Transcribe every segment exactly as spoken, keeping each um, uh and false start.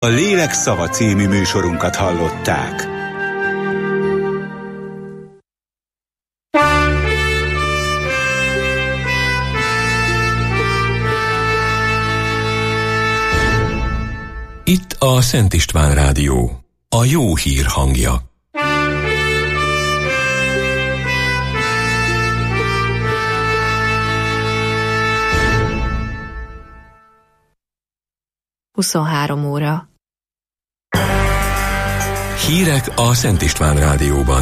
A Lélek Szava című műsorunkat hallották. Itt a Szent István Rádió, a jó hír hangja. huszonhárom óra. Hírek a Szent István Rádióban.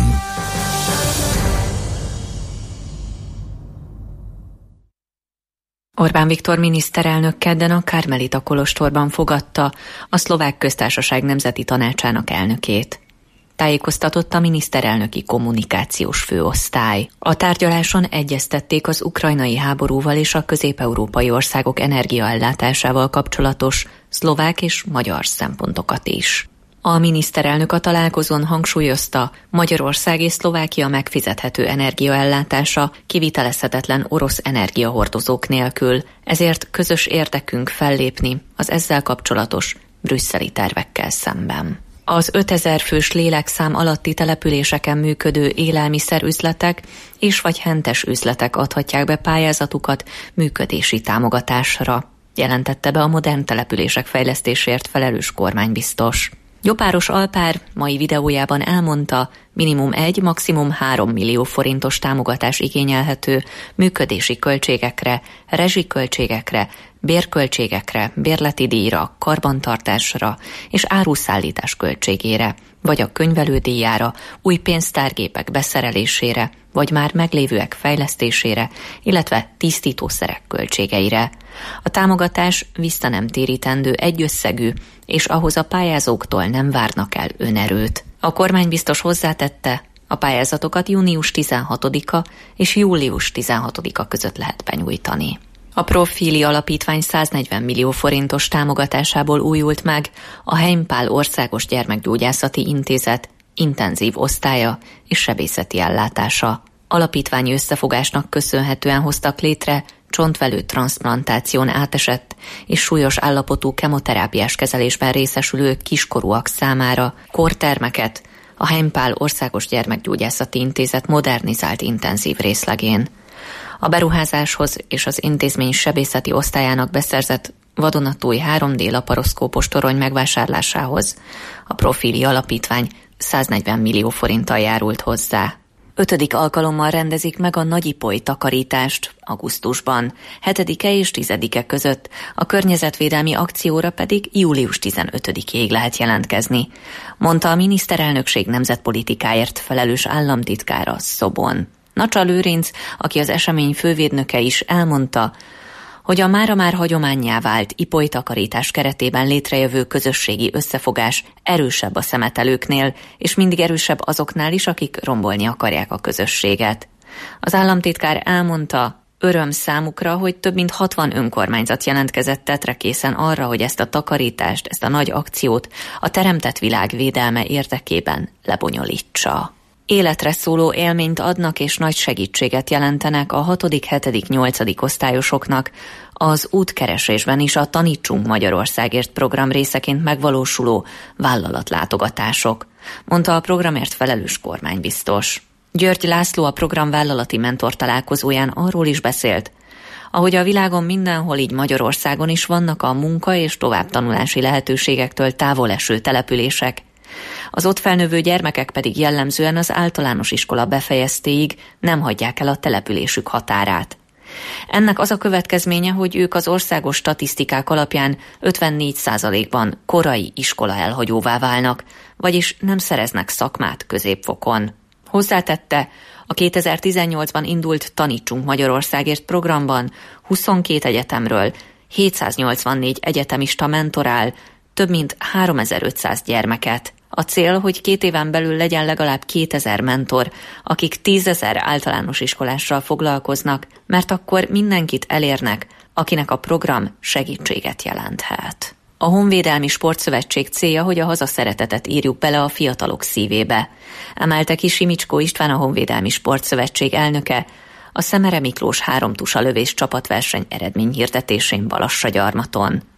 Orbán Viktor miniszterelnök kedden a Kármelita kolostorban fogadta a Szlovák Köztársaság Nemzeti Tanácsának elnökét. Tájékoztatott a miniszterelnöki kommunikációs főosztály. A tárgyaláson egyeztették az ukrajnai háborúval és a közép-európai országok energiaellátásával kapcsolatos szlovák és magyar szempontokat is. A miniszterelnök a találkozón hangsúlyozta, Magyarország és Szlovákia megfizethető energiaellátása kivitelezhetetlen orosz energiahordozók nélkül, ezért közös érdekünk fellépni az ezzel kapcsolatos brüsszeli tervekkel szemben. Az ötezer fős lélekszám alatti településeken működő élelmiszerüzletek és vagy hentes üzletek adhatják be pályázatukat működési támogatásra, jelentette be a modern települések fejlesztésért felelős kormánybiztos. Jobbáros Alpár mai videójában elmondta, minimum egy, maximum három millió forintos támogatás igényelhető működési költségekre, rezsiköltségekre, bérköltségekre, bérleti díjra, karbantartásra és áruszállítás költségére, vagy a könyvelődíjára, új pénztárgépek beszerelésére, vagy már meglévőek fejlesztésére, illetve tisztítószerek költségeire. A támogatás vissza nem térítendő egyösszegű, és ahhoz a pályázóktól nem várnak el önerőt. A kormánybiztos hozzátette, a pályázatokat június tizenhatodika és július tizenhatodika között lehet benyújtani. A Profili Alapítvány száznegyven millió forintos támogatásából újult meg a Heimpál Országos Gyermekgyógyászati Intézet intenzív osztálya és sebészeti ellátása. Alapítványi összefogásnak köszönhetően hoztak létre csontvelő transzplantáción átesett és súlyos állapotú kemoterápiás kezelésben részesülő kiskorúak számára kórtermeket a Heimpál Országos Gyermekgyógyászati Intézet modernizált intenzív részlegén. A beruházáshoz és az intézmény sebészeti osztályának beszerzett vadonatúj három dé laparoszkópos torony megvásárlásához a Profili Alapítvány száznegyven millió forinttal járult hozzá. Ötödik alkalommal rendezik meg a Nagyipoly takarítást augusztusban, hetedike és tizedike között, a környezetvédelmi akcióra pedig július tizenötödikéig lehet jelentkezni, mondta a miniszterelnökség nemzetpolitikáért felelős államtitkára Szobon. Nacsa Lőrinc, aki az esemény fővédnöke is, elmondta, hogy a mára már hagyománnyá vált Ipoly takarítás keretében létrejövő közösségi összefogás erősebb a szemetelőknél, és mindig erősebb azoknál is, akik rombolni akarják a közösséget. Az államtitkár elmondta, öröm számukra, hogy több mint hatvan önkormányzat jelentkezett tetrekészen arra, hogy ezt a takarítást, ezt a nagy akciót a teremtett világ védelme érdekében lebonyolítsa. Életre szóló élményt adnak és nagy segítséget jelentenek a hatodik, hetedik, nyolcadik osztályosoknak az útkeresésben is a Tanítsunk Magyarországért program részeként megvalósuló vállalatlátogatások, mondta a programért felelős kormánybiztos. György László a program vállalati mentor találkozóján arról is beszélt, ahogy a világon mindenhol, így Magyarországon is vannak a munka és továbbtanulási lehetőségektől távol eső települések, az ott felnövő gyermekek pedig jellemzően az általános iskola befejeztéig nem hagyják el a településük határát. Ennek az a következménye, hogy ők az országos statisztikák alapján ötvennégy százalékban korai iskola elhagyóvá válnak, vagyis nem szereznek szakmát középfokon. Hozzátette, a kétezer-tizennyolcban indult Tanítsunk Magyarországért programban huszonkét egyetemről hétszáznyolcvannégy egyetemista mentorál több mint háromezer-ötszáz gyermeket. A cél, hogy két éven belül legyen legalább kétezer mentor, akik tízezer általános iskolással foglalkoznak, mert akkor mindenkit elérnek, akinek a program segítséget jelenthet. A Honvédelmi Sportszövetség célja, hogy a hazaszeretetet írjuk bele a fiatalok szívébe, emelte ki Simicskó István, a Honvédelmi Sportszövetség elnöke, a Szemere Miklós háromtusa lövés csapatverseny eredményhirdetésén Balassagyarmaton.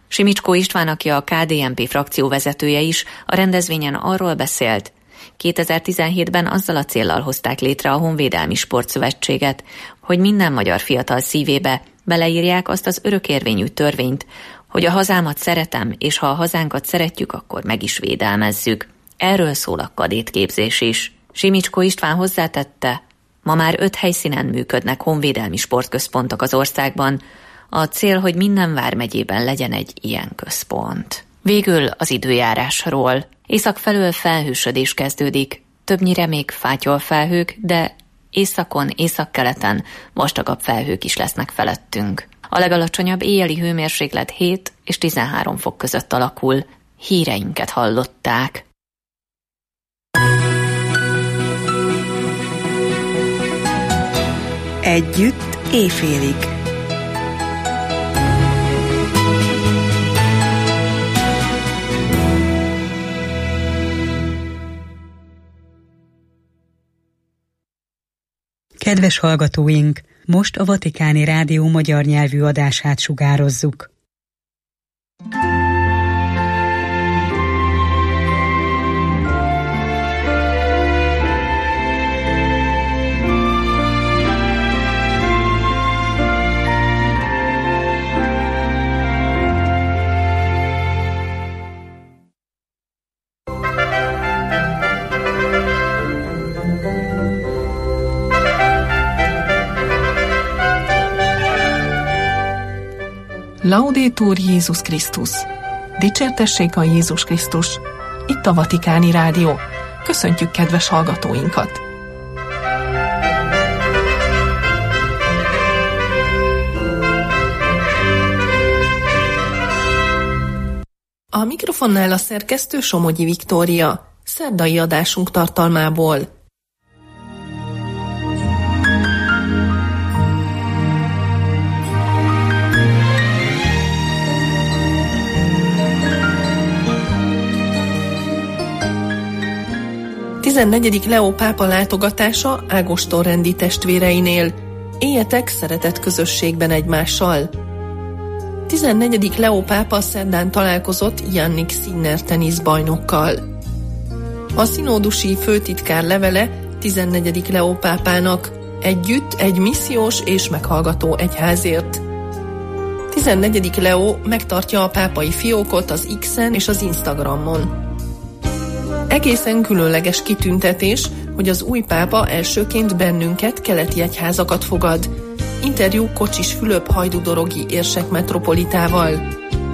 Simicskó István, aki a ká dé en pé frakció vezetője is, a rendezvényen arról beszélt, kétezer-tizenhétben azzal a céllal hozták létre a Honvédelmi Sportszövetséget, hogy minden magyar fiatal szívébe beleírják azt az örökérvényű törvényt, hogy a hazámat szeretem, és ha a hazánkat szeretjük, akkor meg is védelmezzük. Erről szól a kadétképzés is. Simicskó István hozzátette, ma már öt helyszínen működnek honvédelmi sportközpontok az országban. A cél, hogy minden vármegyében legyen egy ilyen központ. Végül az időjárásról. Észak felől felhősödés kezdődik, többnyire még fátyolfelhők, de északon, északkeleten vastagabb felhők is lesznek felettünk. A legalacsonyabb éjjeli hőmérséklet hét és tizenhárom fok között alakul. Híreinket hallották. Együtt éjfélig. Kedves hallgatóink, most a Vatikáni Rádió magyar nyelvű adását sugározzuk. Laudetur Jézus Krisztus! Dicsértessék a Jézus Krisztus! Itt a Vatikáni Rádió. Köszöntjük kedves hallgatóinkat! A mikrofonnál a szerkesztő Somogyi Viktória. Szerdai adásunk tartalmából. tizennegyedik Leó pápa látogatása Ágoston rendi testvéreinél. Éljetek szeretett közösségben egymással. tizennegyedik Leó pápa szerdán találkozott Jannik Sinner teniszbajnokkal. A szinódusi főtitkár levele tizennegyedik Leó pápának: együtt egy missziós és meghallgató egyházért. tizennegyedik Leó megtartja a pápai fiókot az X-en és az Instagramon. Egészen különleges kitüntetés, hogy az új pápa elsőként bennünket, keleti egyházakat fogad. Interjú Kocsis Fülöp hajdúdorogi érsek metropolitával.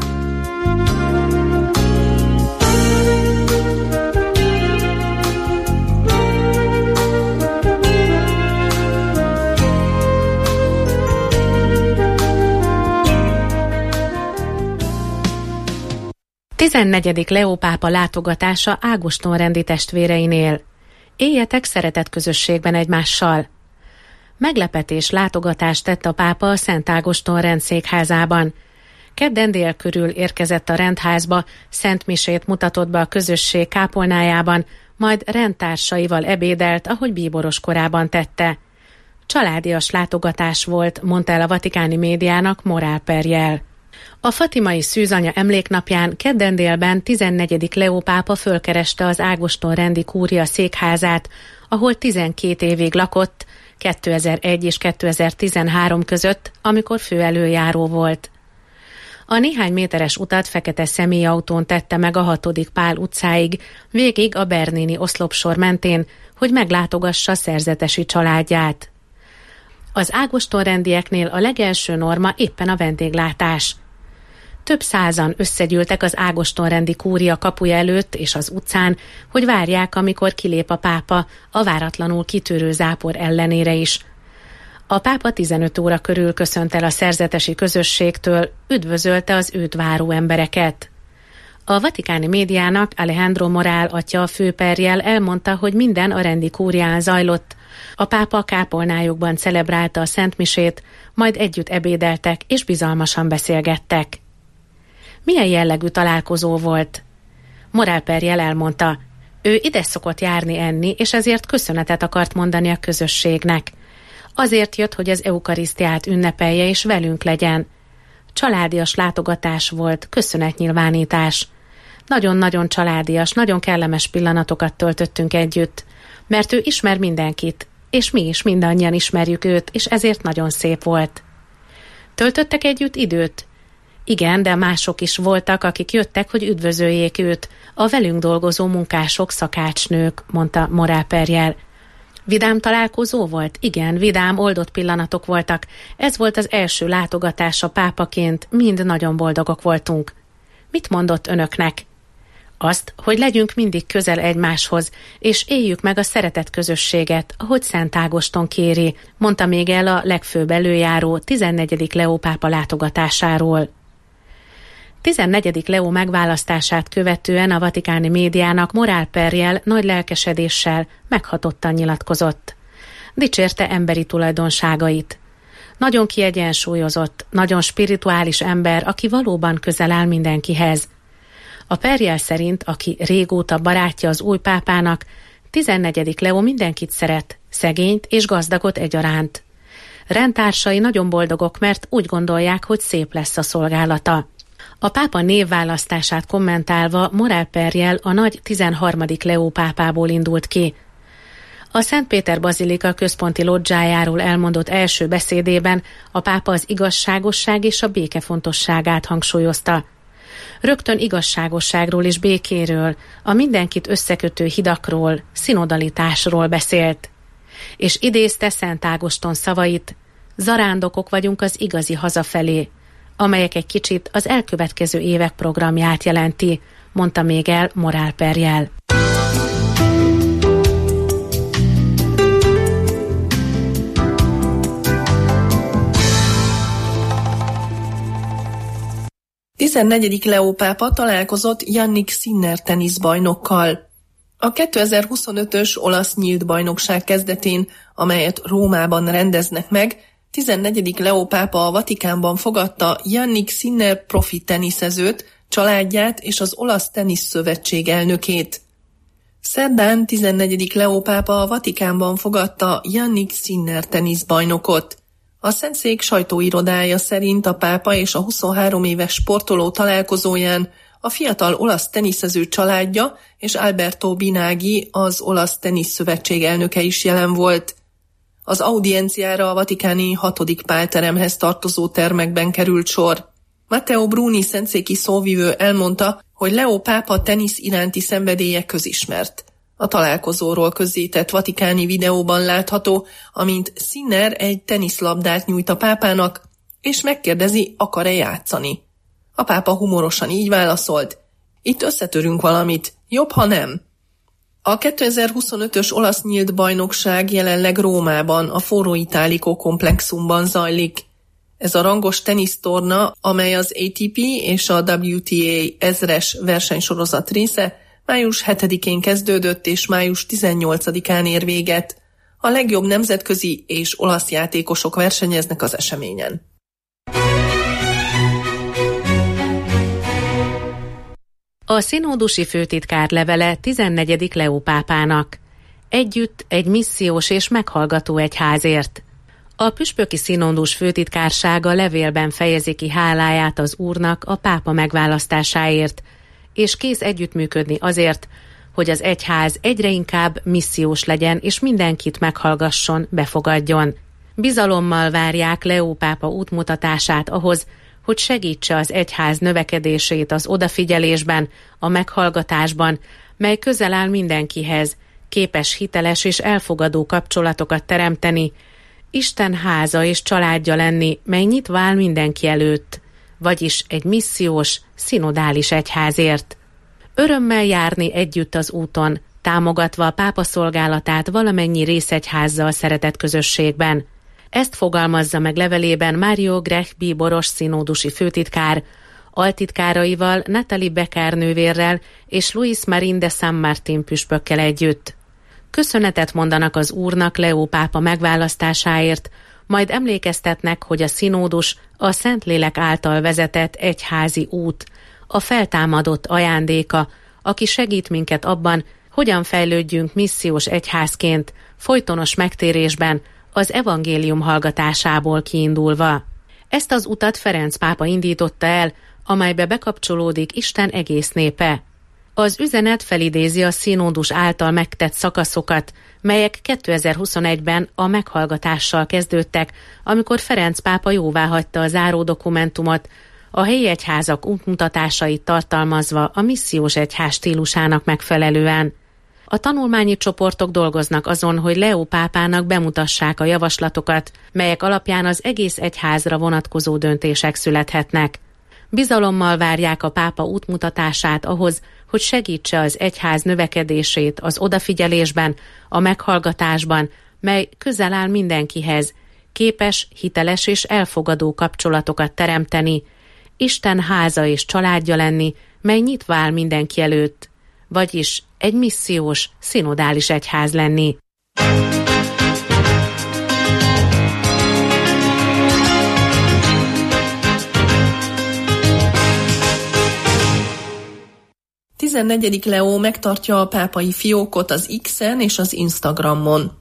tizennegyedik Leó pápa látogatása Ágoston rendi testvéreinél. Éljetek szeretett közösségben egymással. Meglepetés látogatást tett a pápa a Szent Ágoston rendszékházában. Kedden dél körül érkezett a rendházba, szentmisét mutatott be a közösség kápolnájában, majd rendtársaival ebédelt, ahogy bíboros korában tette. Családias látogatás volt, mondta el a vatikáni médiának Morál Perjel. A fatimai szűzanya emléknapján kedden délben tizennegyedik Leó pápa fölkereste az Ágoston rendi kúria székházát, ahol tizenkét évig lakott, kétezer-egy és kétezer-tizenhárom között, amikor főelöljáró volt. A néhány méteres utat fekete személyautón tette meg a hatodik Pál utcáig, végig a Bernini oszlopsor mentén, hogy meglátogassa szerzetesi családját. Az Ágoston rendieknél a legelső norma éppen a vendéglátás. Több százan összegyűltek az Ágoston rendi kúria kapuja előtt és az utcán, hogy várják, amikor kilép a pápa, a váratlanul kitörő zápor ellenére is. A pápa tizenöt óra körül köszönt el a szerzetesi közösségtől, üdvözölte az őt váró embereket. A vatikáni médiának Alejandro Morál atya főperjel elmondta, hogy minden a rendi kúrián zajlott. A pápa kápolnájukban celebrálta a szentmisét, majd együtt ebédeltek és bizalmasan beszélgettek. Milyen jellegű találkozó volt? Morál Perjel elmondta, ő ide szokott járni enni, és ezért köszönetet akart mondani a közösségnek. Azért jött, hogy az eukarisztiát ünnepelje és velünk legyen. Családias látogatás volt, köszönetnyilvánítás. Nagyon-nagyon családias, nagyon kellemes pillanatokat töltöttünk együtt, mert ő ismer mindenkit, és mi is mindannyian ismerjük őt, és ezért nagyon szép volt. Töltöttek együtt időt? Igen, de mások is voltak, akik jöttek, hogy üdvözöljék őt, a velünk dolgozó munkások, szakácsnők, mondta Morál Perrier. Vidám találkozó volt? Igen, vidám, oldott pillanatok voltak. Ez volt az első látogatása pápaként, mind nagyon boldogok voltunk. Mit mondott önöknek? Azt, hogy legyünk mindig közel egymáshoz, és éljük meg a szeretet közösséget, ahogy Szent Ágoston kéri, mondta még el a legfőbb előjáró tizennegyedik Leó pápa látogatásáról. tizennegyedik Leó megválasztását követően a vatikáni médiának Morál Perrier nagy lelkesedéssel meghatottan nyilatkozott. Dicsérte emberi tulajdonságait. Nagyon kiegyensúlyozott, nagyon spirituális ember, aki valóban közel áll mindenkihez. A Perrier szerint, aki régóta barátja az új pápának, tizennegyedik Leó mindenkit szeret, szegényt és gazdagot egyaránt. Rendtársai nagyon boldogok, mert úgy gondolják, hogy szép lesz a szolgálata. A pápa névválasztását kommentálva Morál Perrier a nagy tizenharmadik Leó pápából indult ki. A Szent Péter Bazilika központi lodzsájáról elmondott első beszédében a pápa az igazságosság és a béke fontosságát hangsúlyozta. Rögtön igazságosságról és békéről, a mindenkit összekötő hidakról, szinodalitásról beszélt. És idézte Szent Ágoston szavait: zarándokok vagyunk az igazi hazafelé, amelyek egy kicsit az elkövetkező évek programját jelenti, mondta még el Morál Perrier. tizennegyedik Leó pápa találkozott Jannik Sinner teniszbajnokkal. A kétezer-huszonötös olasz nyílt bajnokság kezdetén, amelyet Rómában rendeznek meg, tizennegyedik Leó pápa a Vatikánban fogadta Jannik Sinner profi teniszezőt, családját és az Olasz Tenisz Szövetség elnökét. Szerdán tizennegyedik Leó pápa a Vatikánban fogadta Jannik Sinner teniszbajnokot. A Szentszék sajtóirodája szerint a pápa és a huszonhárom éves sportoló találkozóján a fiatal olasz teniszező családja és Alberto Binagi, az Olasz Tenisz Szövetség elnöke is jelen volt. Az audienciára a vatikáni hatodik pálteremhez tartozó termekben került sor. Matteo Bruni szentszéki szóvivő elmondta, hogy Leó pápa tenisz iránti szenvedélye közismert. A találkozóról közzétett vatikáni videóban látható, amint Sinner egy teniszlabdát nyújt a pápának, és megkérdezi, akar-e játszani. A pápa humorosan így válaszolt: itt összetörünk valamit, jobb, ha nem. A kétezer-huszonötös olasz nyílt bajnokság jelenleg Rómában, a Foro Italico komplexumban zajlik. Ez a rangos tenisztorna, amely az á té pé és a dupla vé té á ezres versenysorozat része, május hetedikén kezdődött és május tizennyolcadikán ér véget. A legjobb nemzetközi és olasz játékosok versenyeznek az eseményen. A színódusi főtitkár levele tizennegyedik Leó pápának. Együtt egy missziós és meghallgató egyházért. A püspöki színódus főtitkársága levélben fejezi ki háláját az Úrnak a pápa megválasztásáért, és kész együttműködni azért, hogy az egyház egyre inkább missziós legyen, és mindenkit meghallgasson, befogadjon. Bizalommal várják Leó pápa útmutatását ahhoz, hogy segítse az egyház növekedését az odafigyelésben, a meghallgatásban, mely közel áll mindenkihez, képes hiteles és elfogadó kapcsolatokat teremteni, Isten háza és családja lenni, mely nyitva áll mindenki előtt, vagyis egy missziós, szinodális egyházért. Örömmel járni együtt az úton, támogatva a pápa szolgálatát valamennyi részegyházzal szeretett közösségben. Ezt fogalmazza meg levelében Mario Grech bíboros színódusi főtitkár, altitkáraival, Natalie Becker nővérrel és Luis Marín de San Martín püspökkel együtt. Köszönetet mondanak az Úrnak Leó pápa megválasztásáért, majd emlékeztetnek, hogy a színódus a Szentlélek által vezetett egyházi út, a feltámadott ajándéka, aki segít minket abban, hogyan fejlődjünk missziós egyházként, folytonos megtérésben, az evangélium hallgatásából kiindulva. Ezt az utat Ferenc pápa indította el, amelybe bekapcsolódik Isten egész népe. Az üzenet felidézi a színódus által megtett szakaszokat, melyek kétezer-huszonegyben a meghallgatással kezdődtek, amikor Ferenc pápa jóváhagyta a záró dokumentumot, a helyi egyházak útmutatásait tartalmazva a missziós egyház stílusának megfelelően. A tanulmányi csoportok dolgoznak azon, hogy Leó pápának bemutassák a javaslatokat, melyek alapján az egész egyházra vonatkozó döntések születhetnek. Bizalommal várják a pápa útmutatását ahhoz, hogy segítse az egyház növekedését az odafigyelésben, a meghallgatásban, mely közel áll mindenkihez, képes, hiteles és elfogadó kapcsolatokat teremteni, Isten háza és családja lenni, mely nyitva áll mindenki előtt, vagyis egy missziós, szinodális egyház lenni. tizennegyedik Leó megtartja a pápai fiókot az X-en és az Instagramon.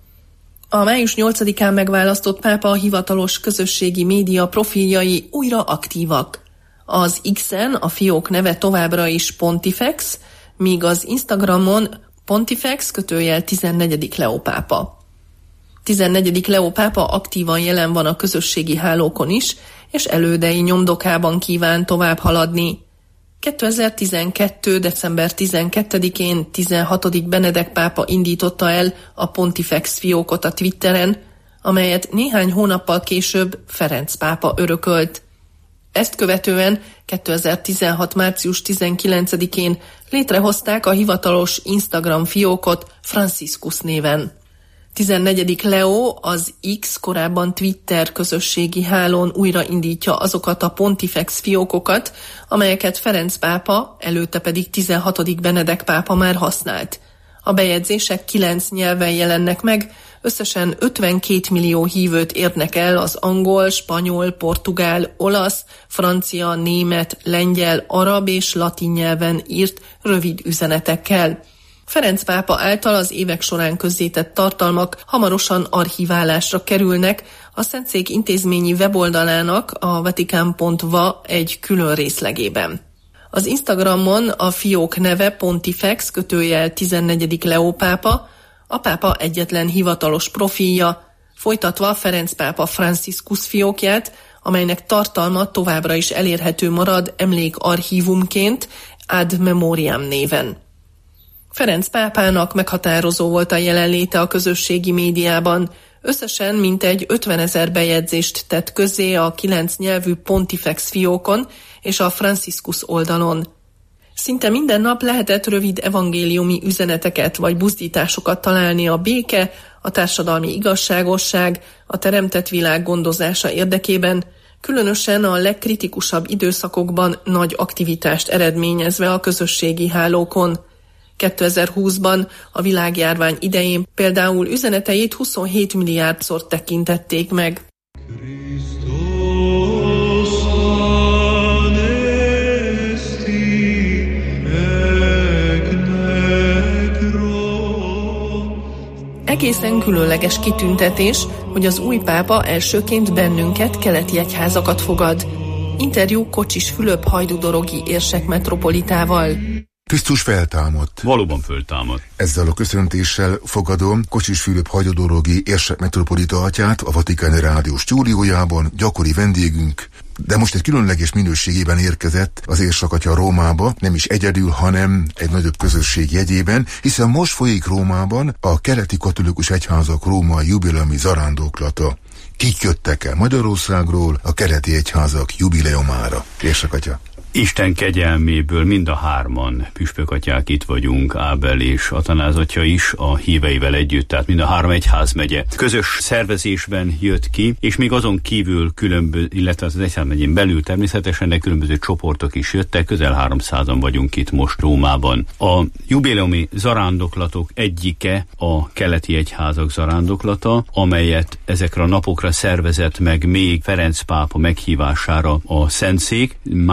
A május nyolcadikán megválasztott pápa a hivatalos közösségi média profiljai újra aktívak. Az X-en a fiók neve továbbra is Pontifex, míg az Instagramon Pontifex kötőjel tizennegyedik Leó pápa. tizennegyedik Leó pápa aktívan jelen van a közösségi hálókon is, és elődei nyomdokában kíván tovább haladni. kétezer-tizenkettő. december tizenkettedikén tizenhatodik Benedek pápa indította el a Pontifex fiókot a Twitteren, amelyet néhány hónappal később Ferenc pápa örökölt. Ezt követően kétezer-tizenhat. március tizenkilencedikén létrehozták a hivatalos Instagram fiókot Franciscus néven. tizennegyedik Leó az X, korábban Twitter közösségi hálón újraindítja azokat a Pontifex fiókokat, amelyeket Ferenc pápa, előtte pedig tizenhatodik Benedek pápa már használt. A bejegyzések kilenc nyelven jelennek meg, összesen ötvenkét millió hívőt érnek el az angol, spanyol, portugál, olasz, francia, német, lengyel, arab és latin nyelven írt rövid üzenetekkel. Ferenc pápa által az évek során közzétett tartalmak hamarosan archiválásra kerülnek a Szentszék intézményi weboldalának, a vatikán pont va egy külön részlegében. Az Instagramon a fiók neve Pontifex kötőjel tizennegyedik Leó pápa, a pápa egyetlen hivatalos profilja, folytatva Ferenc pápa Franciscus fiókját, amelynek tartalma továbbra is elérhető marad emlékarchívumként ad memoriam néven. Ferenc pápának meghatározó volt a jelenléte a közösségi médiában, összesen mintegy ötvenezer bejegyzést tett közzé a kilenc nyelvű Pontifex fiókon és a Franciscus oldalon. Szinte minden nap lehetett rövid evangéliumi üzeneteket vagy buzdításokat találni a béke, a társadalmi igazságosság, a teremtett világ gondozása érdekében, különösen a legkritikusabb időszakokban nagy aktivitást eredményezve a közösségi hálókon. kétezer-húszban a világjárvány idején például üzeneteit huszonhét milliárdszor tekintették meg. Egészen különleges kitüntetés, hogy az új pápa elsőként bennünket, keleti egyházakat fogad. Interjú Kocsis Fülöp hajdúdorogi érsek metropolitával. Krisztus feltámadt. Valóban föltámadt. Ezzel a köszöntéssel fogadom Kocsis Fülöp hajdúdorogi érsek metropolita atyát a Vatikáni Rádió stúdiójában, gyakori vendégünk, de most egy különleges minőségében érkezett az érsek atya Rómába, nem is egyedül, hanem egy nagyobb közösség jegyében, hiszen most folyik Rómában a keleti katolikus egyházak római jubileumi zarándoklata. Kik jöttek el Magyarországról a keleti egyházak jubileumára? Érsek atya. Isten kegyelméből mind a hárman püspökatyák itt vagyunk, Ábel és Atanáz atya is a híveivel együtt, tehát mind a három egyházmegye közös szervezésben jött ki, és még azon kívül különböző, illetve az egyházmegyén belül természetesen, de különböző csoportok is jöttek, közel háromszázan vagyunk itt most Rómában. A jubileumi zarándoklatok egyike a keleti egyházak zarándoklata, amelyet ezekre a napokra szervezett meg még Ferenc pápa meghívására a Szentszék május tizenötödikén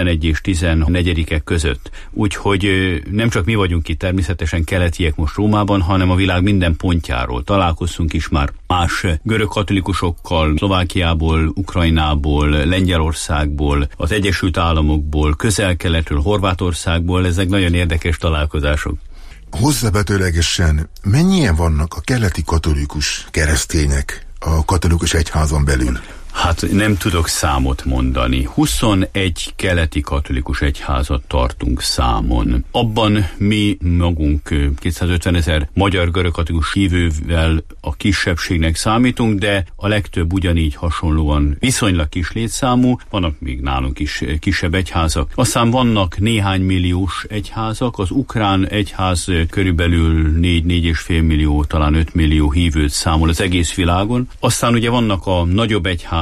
tizenegy és tizennegyedikek között. Úgyhogy nem csak mi vagyunk itt természetesen keletiek most Rómában, hanem a világ minden pontjáról. Találkoztunk is már más görög katolikusokkal, Szlovákiából, Ukrajnából, Lengyelországból, az Egyesült Államokból, Közel-Keletről, Horvátországból. Ezek nagyon érdekes találkozások. Hozzávetőlegesen mennyien vannak a keleti katolikus keresztények a katolikus egyházon belül? Hát nem tudok számot mondani. huszonegy keleti katolikus egyházat tartunk számon. Abban mi magunk kétszázötven ezer magyar görög katolikus hívővel a kisebbségnek számítunk, de a legtöbb ugyanígy hasonlóan viszonylag kis létszámú, vannak még nálunk is kisebb egyházak. Aztán vannak néhány milliós egyházak, az ukrán egyház körülbelül négy-négy és fél millió, talán öt millió hívőt számol az egész világon. Aztán ugye vannak a nagyobb egyházak,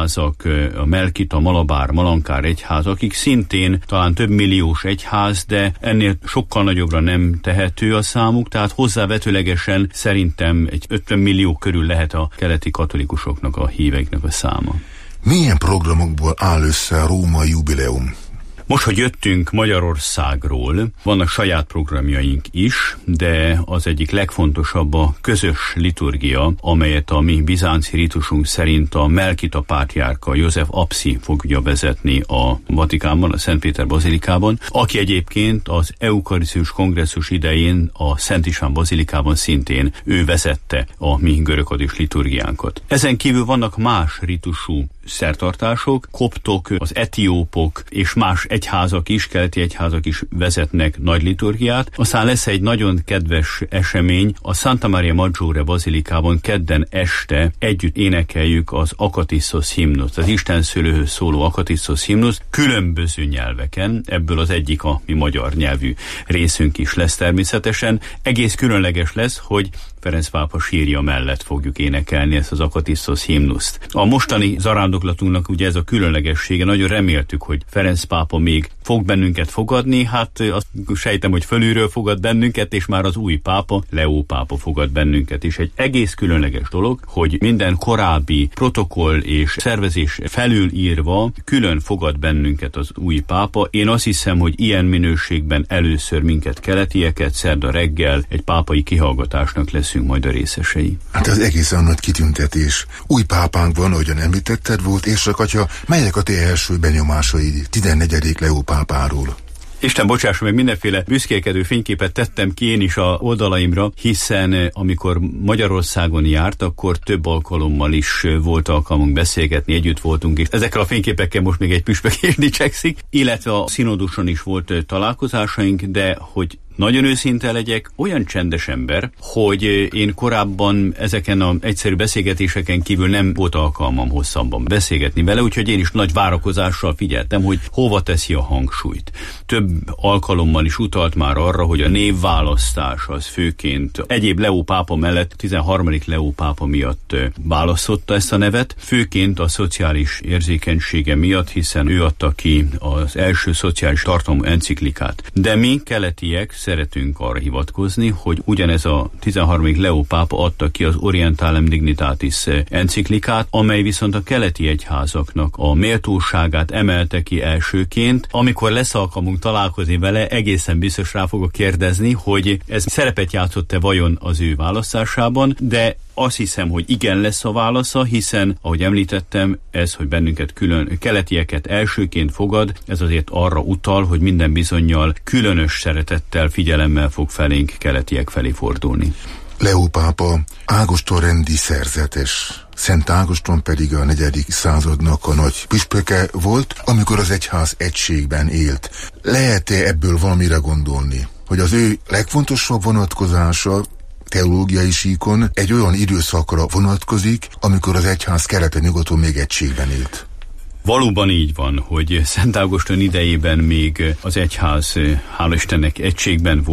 a Melkita, Malabár, Malankár egyház, akik szintén talán több milliós egyház, de ennél sokkal nagyobbra nem tehető a számuk, tehát hozzávetőlegesen szerintem egy ötven millió körül lehet a keleti katolikusoknak, a híveknek a száma. Milyen programokból áll össze a római jubileum? Most, hogy jöttünk Magyarországról, vannak saját programjaink is, de az egyik legfontosabb a közös liturgia, amelyet a mi bizánci ritusunk szerint a Melkita pátriárka József Apszi fogja vezetni a Vatikánban, a Szent Péter bazilikában, aki egyébként az eukarisztikus kongresszus idején a Szent István bazilikában szintén ő vezette a mi görögkatolikus liturgiánkat. Ezen kívül vannak más ritusú szertartások, koptok, az etiópok és más egyházak is, keleti egyházak is vezetnek nagy liturgiát. Aztán lesz egy nagyon kedves esemény, a Santa Maria Maggiore bazilikában kedden este együtt énekeljük az Akatisztosz himnuszt, az Isten szülőhöz szóló Akatisztosz himnuszt különböző nyelveken, ebből az egyik a mi magyar nyelvű részünk is lesz természetesen. Egész különleges lesz, hogy Ferenc pápa sírja mellett fogjuk énekelni ezt az Akatisztosz himnuszt. A mostani zarándoklatunknak ugye ez a különlegessége, nagyon reméltük, hogy Ferenc pápa még fog bennünket fogadni, hát azt sejtem, hogy fölülről fogad bennünket, és már az új pápa, Leó pápa fogad bennünket is. Egy egész különleges dolog, hogy minden korábbi protokoll és szervezés felülírva külön fogad bennünket az új pápa. Én azt hiszem, hogy ilyen minőségben először minket keletieket szerda reggel egy pápai kihallgatásnak leszünk majd a részesei. Hát ez egészen nagy kitüntetés. Új pápánk van, ahogyan említetted, volt érsakatya. Melyek a te első benyomásaid tizennegyedik Leó pápáról? Isten bocsássa meg, mindenféle büszkélkedő fényképet tettem ki én is a oldalaimra, hiszen amikor Magyarországon járt, akkor több alkalommal is volt alkalmunk beszélgetni, együtt voltunk, és ezekkel a fényképekkel most még egy püspök is dicsekszik, illetve a szinoduson is volt találkozásaink, de hogy nagyon őszinte legyek, olyan csendes ember, hogy én korábban ezeken az egyszerű beszélgetéseken kívül nem volt alkalmam hosszabban beszélgetni vele, úgyhogy én is nagy várakozással figyeltem, hogy hova teszi a hangsúlyt. Több alkalommal is utalt már arra, hogy a névválasztás az főként egyéb Leó pápa mellett tizenharmadik Leó pápa miatt választotta ezt a nevet, főként a szociális érzékenysége miatt, hiszen ő adta ki az első szociális tartalmú enciklikát. De mi keletiek szeretünk arra hivatkozni, hogy ugyanez a tizenharmadik Leó pápa adta ki az Orientalem Dignitatis enciklikát, amely viszont a keleti egyházaknak a méltóságát emelte ki elsőként. Amikor lesz alkalmunk találkozni vele, egészen biztos rá fogok kérdezni, hogy ez szerepet játszott-e vajon az ő választásában, de azt hiszem, hogy igen lesz a válasza, hiszen, ahogy említettem, ez, hogy bennünket külön keletieket elsőként fogad, ez azért arra utal, hogy minden bizonnyal különös szeretettel, figyelemmel fog felénk keletiek felé fordulni. Leó pápa Ágoston rendi szerzetes, Szent Ágoston pedig a negyedik századnak a nagy püspöke volt, amikor az egyház egységben élt. Lehet-e ebből valamire gondolni, hogy az ő legfontosabb vonatkozása teológiai síkon egy olyan időszakra vonatkozik, amikor az egyház keleten-nyugaton még egységben élt? Valóban így van, hogy Szent Ágoston idejében még az egyház, hála Istennek, egységben volt,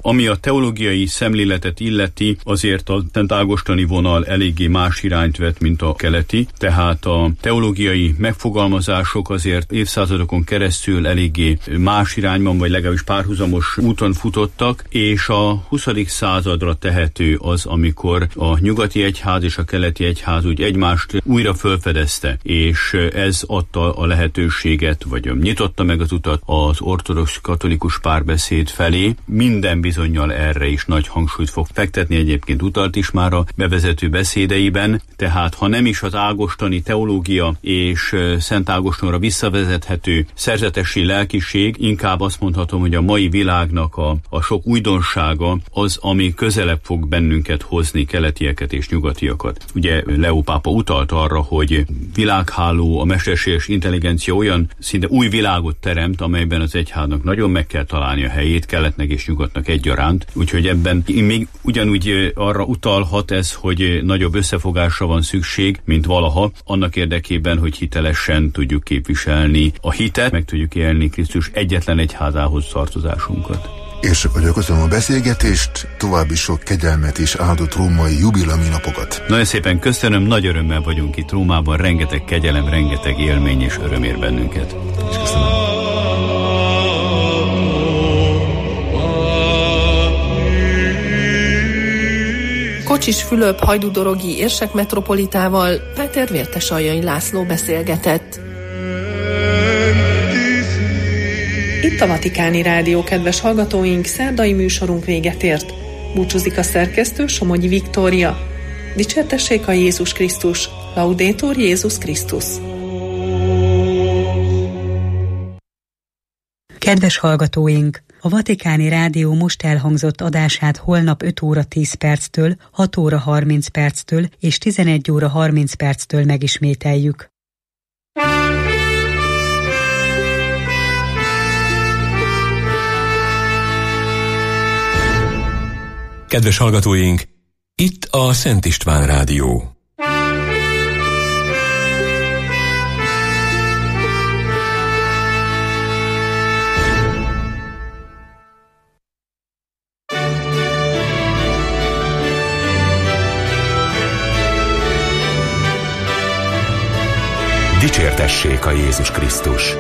Ami a teológiai szemléletet illeti, azért a Szent Ágostoni vonal eléggé más irányt vett, mint a keleti, tehát a teológiai megfogalmazások azért évszázadokon keresztül eléggé más irányban, vagy legalábbis párhuzamos úton futottak, és a huszadik századra tehető az, amikor a nyugati egyház és a keleti egyház úgy egymást újra felfedezte, és ez adta a lehetőséget, vagy nyitotta meg az utat az ortodox katolikus párbeszéd felé. Minden bizonnyal erre is nagy hangsúlyt fog fektetni, egyébként utalt is már a bevezető beszédeiben, tehát ha nem is az ágostoni teológia és Szent Ágostonra visszavezethető szerzetesi lelkiség, inkább azt mondhatom, hogy a mai világnak a, a sok újdonsága az, ami közelebb fog bennünket hozni, keletieket és nyugatiakat. Ugye Leó pápa utalt arra, hogy világháló, a mesterséges intelligencia olyan szinte új világot teremt, amelyben az egyháznak nagyon meg kell találni a helyét, keletnek és nyugatnak egyaránt. Úgyhogy ebben még ugyanúgy arra utalhat ez, hogy nagyobb összefogásra van szükség, mint valaha, annak érdekében, hogy hitelesen tudjuk képviselni a hitet, meg tudjuk élni Krisztus egyetlen egyházához tartozásunkat. És nagyon köszönöm a beszélgetést, további sok kegyelmet és áldott római jubileumi napokat. Nagyon szépen köszönöm, nagy örömmel vagyunk itt Rómában, rengeteg kegyelem, rengeteg élmény és öröm ér bennünket. És köszönöm. Kocsis Fülöp hajdúdorogi érsek metropolitával Péter Vértesaljai László beszélgetett. Itt a Vatikáni Rádió, kedves hallgatóink, szerdai műsorunk véget ért. Búcsúzik a szerkesztő, Somogyi Viktória. Dicsértessék a Jézus Krisztus, Laudetur Jézus Krisztus. Kedves hallgatóink! A Vatikáni Rádió most elhangzott adását holnap öt óra tíz perctől, hat óra harminc perctől és tizenegy óra harminc perctől megismételjük. Kedves hallgatóink, itt a Szent István Rádió. Dicsértessék a Jézus Krisztus!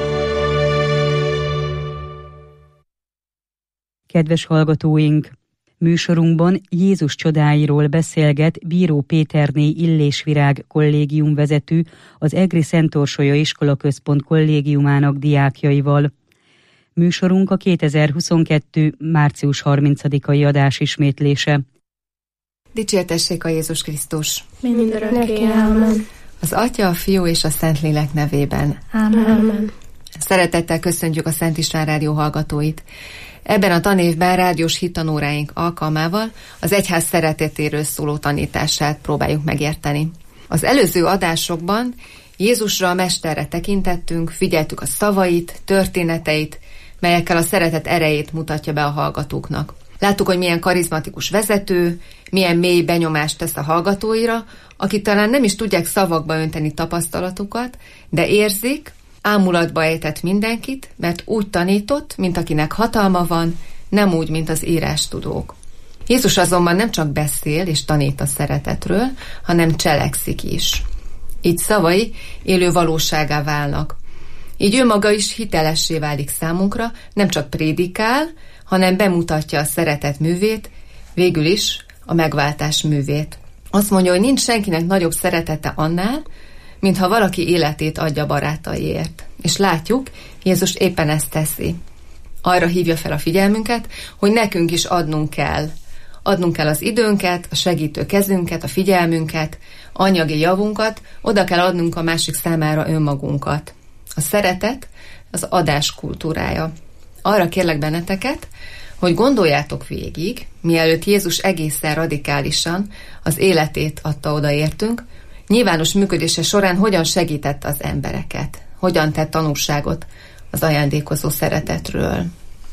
Kedves hallgatóink! Műsorunkban Jézus csodáiról beszélget Bíró Péterné Illésvirág kollégium vezető, az Egri Szent Orsolya Iskolaközpont kollégiumának diákjaival. Műsorunk a kétezer-huszonkettő. március harmincadikai adás ismétlése. Dicsértessék a Jézus Krisztus! Mindörökké, ámen. Az Atya, a Fiú és a Szentlélek nevében. Ámen. Szeretettel köszöntjük a Szent István Rádió hallgatóit. Ebben a tanévben rádiós hittanóráink alkalmával az egyház szeretetéről szóló tanítását próbáljuk megérteni. Az előző adásokban Jézusra, a Mesterre tekintettünk, figyeltük a szavait, történeteit, melyekkel a szeretet erejét mutatja be a hallgatóknak. Láttuk, hogy milyen karizmatikus vezető, milyen mély benyomást tesz a hallgatóira, akik talán nem is tudják szavakba önteni tapasztalatukat, de érzik, ámulatba ejtett mindenkit, mert úgy tanított, mint akinek hatalma van, nem úgy, mint az írástudók. Jézus azonban nem csak beszél és tanít a szeretetről, hanem cselekszik is. Így szavai élő valóságá válnak. Így ő maga is hitelessé válik számunkra, nem csak prédikál, hanem bemutatja a szeretet művét, végül is a megváltás művét. Azt mondja, hogy nincs senkinek nagyobb szeretete annál, mintha valaki életét adja barátaiért. És látjuk, Jézus éppen ezt teszi. Arra hívja fel a figyelmünket, hogy nekünk is adnunk kell. Adnunk kell az időnket, a segítő kezünket, a figyelmünket, anyagi javunkat, oda kell adnunk a másik számára önmagunkat. A szeretet az adás kultúrája. Arra kérlek benneteket, hogy gondoljátok végig, mielőtt Jézus egészen radikálisan az életét adta odaértünk, nyilvános működése során hogyan segített az embereket, hogyan tett tanúságot az ajándékozó szeretetről.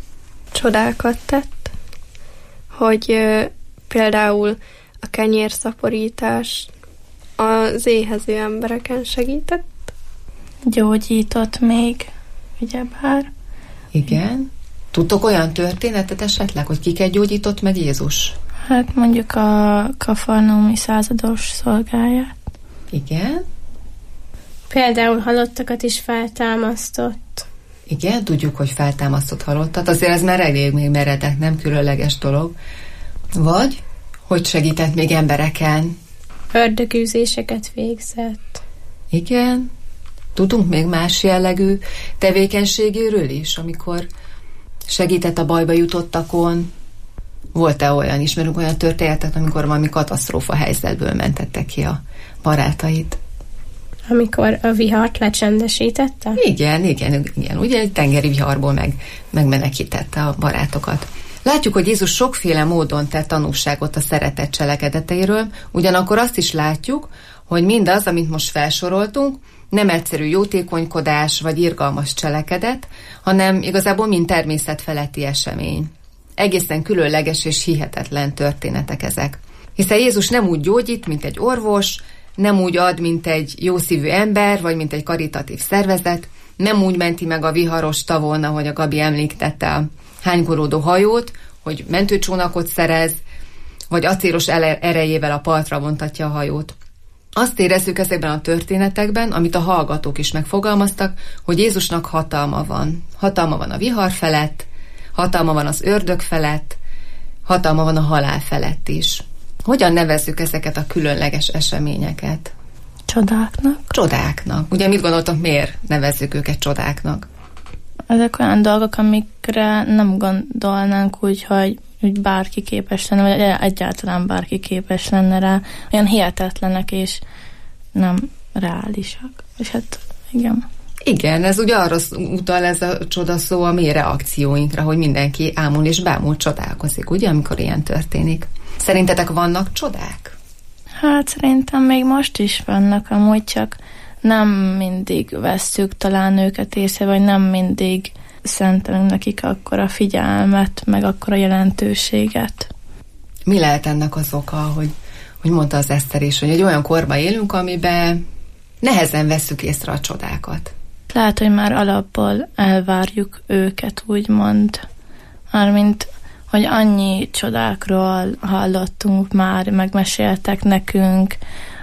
Csodákat tett, hogy ö, például a kenyérszaporítás az éhező embereken segített. Gyógyított még, ugyebár. Igen. Tudtok olyan történetet esetleg, hogy kiket gyógyított meg Jézus? Hát mondjuk a kafarnaumi százados szolgáját. Igen. Például halottakat is feltámasztott. Igen, tudjuk, hogy feltámasztott halottat. Azért ez már elég még meredek, nem különleges dolog. Vagy, hogy segített még embereken. Ördögűzéseket végzett. Igen. Tudunk még más jellegű tevékenységéről is, amikor segített a bajba jutottakon. Volt-e olyan, ismerünk olyan történetet, amikor valami katasztrófa helyzetből mentettek ki a barátait? Amikor a vihart lecsendesítette? Igen, igen, igen. Ugye egy tengeri viharból meg, megmenekítette a barátokat. Látjuk, hogy Jézus sokféle módon tett tanúságot a szeretet cselekedeteiről, ugyanakkor azt is látjuk, hogy mindaz, amit most felsoroltunk, nem egyszerű jótékonykodás vagy irgalmas cselekedet, hanem igazából mind természetfeletti esemény. Egészen különleges és hihetetlen történetek ezek. Hiszen Jézus nem úgy gyógyít, mint egy orvos, nem úgy ad, mint egy jószívű ember, vagy mint egy karitatív szervezet, nem úgy menti meg a viharos tavon, ahogy a Gabi említette a hánykolódó hajót, hogy mentőcsónakot szerez, vagy acélos erejével a partra vontatja a hajót. Azt érezzük ezekben a történetekben, amit a hallgatók is megfogalmaztak, hogy Jézusnak hatalma van. Hatalma van a vihar felett, hatalma van az ördög felett, hatalma van a halál felett is. Hogyan nevezzük ezeket a különleges eseményeket? Csodáknak. Csodáknak. Ugye mit gondoltok, miért nevezzük őket csodáknak? Ezek olyan dolgok, amikre nem gondolnánk úgy, hogy úgy bárki képes lenne, vagy egyáltalán bárki képes lenne rá. Olyan hihetetlenek és nem reálisak. És hát igen. Igen, ez ugye arra utal ez a csodaszó a mi reakcióinkra, hogy mindenki ámul és bámul csodálkozik, ugye, amikor ilyen történik. Szerintetek vannak csodák? Hát szerintem még most is vannak, amúgy csak nem mindig vesszük talán őket észre, vagy nem mindig szentelünk nekik akkora figyelmet, meg akkora jelentőséget. Mi lehet ennek az oka, hogy, hogy mondta az Eszter is, hogy egy olyan korban élünk, amiben nehezen vesszük észre a csodákat. Lehet, hogy már alapból elvárjuk őket, úgymond. Mármint, hogy annyi csodákról hallottunk már, megmeséltek nekünk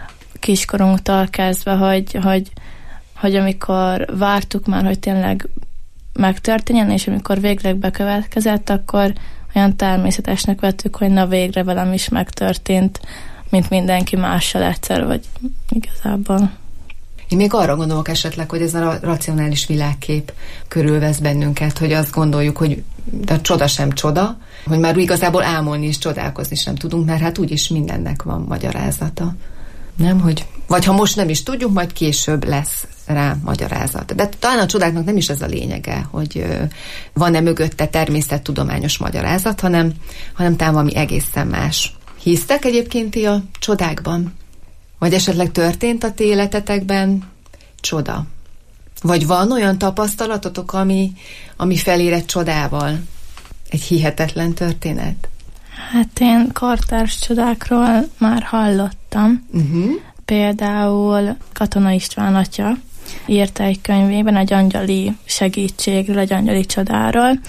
kiskorunktól kezdve, hogy, hogy, hogy amikor vártuk már, hogy tényleg megtörténjen, és amikor végleg bekövetkezett, akkor olyan természetesnek vettük, hogy na végre velem is megtörtént, mint mindenki mással egyszer, vagy igazából. Én még arra gondolok esetleg, hogy ez a racionális világkép körülvesz bennünket, hogy azt gondoljuk, hogy de a csoda sem csoda, hogy már igazából ámulni és csodálkozni sem tudunk, mert hát úgyis mindennek van magyarázata. Nem, hogy vagy ha most nem is tudjuk, majd később lesz rá magyarázat. De talán a csodáknak nem is ez a lényege, hogy van-e mögötte természettudományos magyarázat, hanem, hanem talán valami egészen más. Hisztek egyébként ti a csodákban? Vagy esetleg történt a ti életetekben csoda? Vagy van olyan tapasztalatotok, ami, ami felérett csodával? Egy hihetetlen történet? Hát én kortárs csodákról már hallottam. Uh-huh. Például Katona István atya írta egy könyvében egy angyali segítségről, egy angyali csodáról,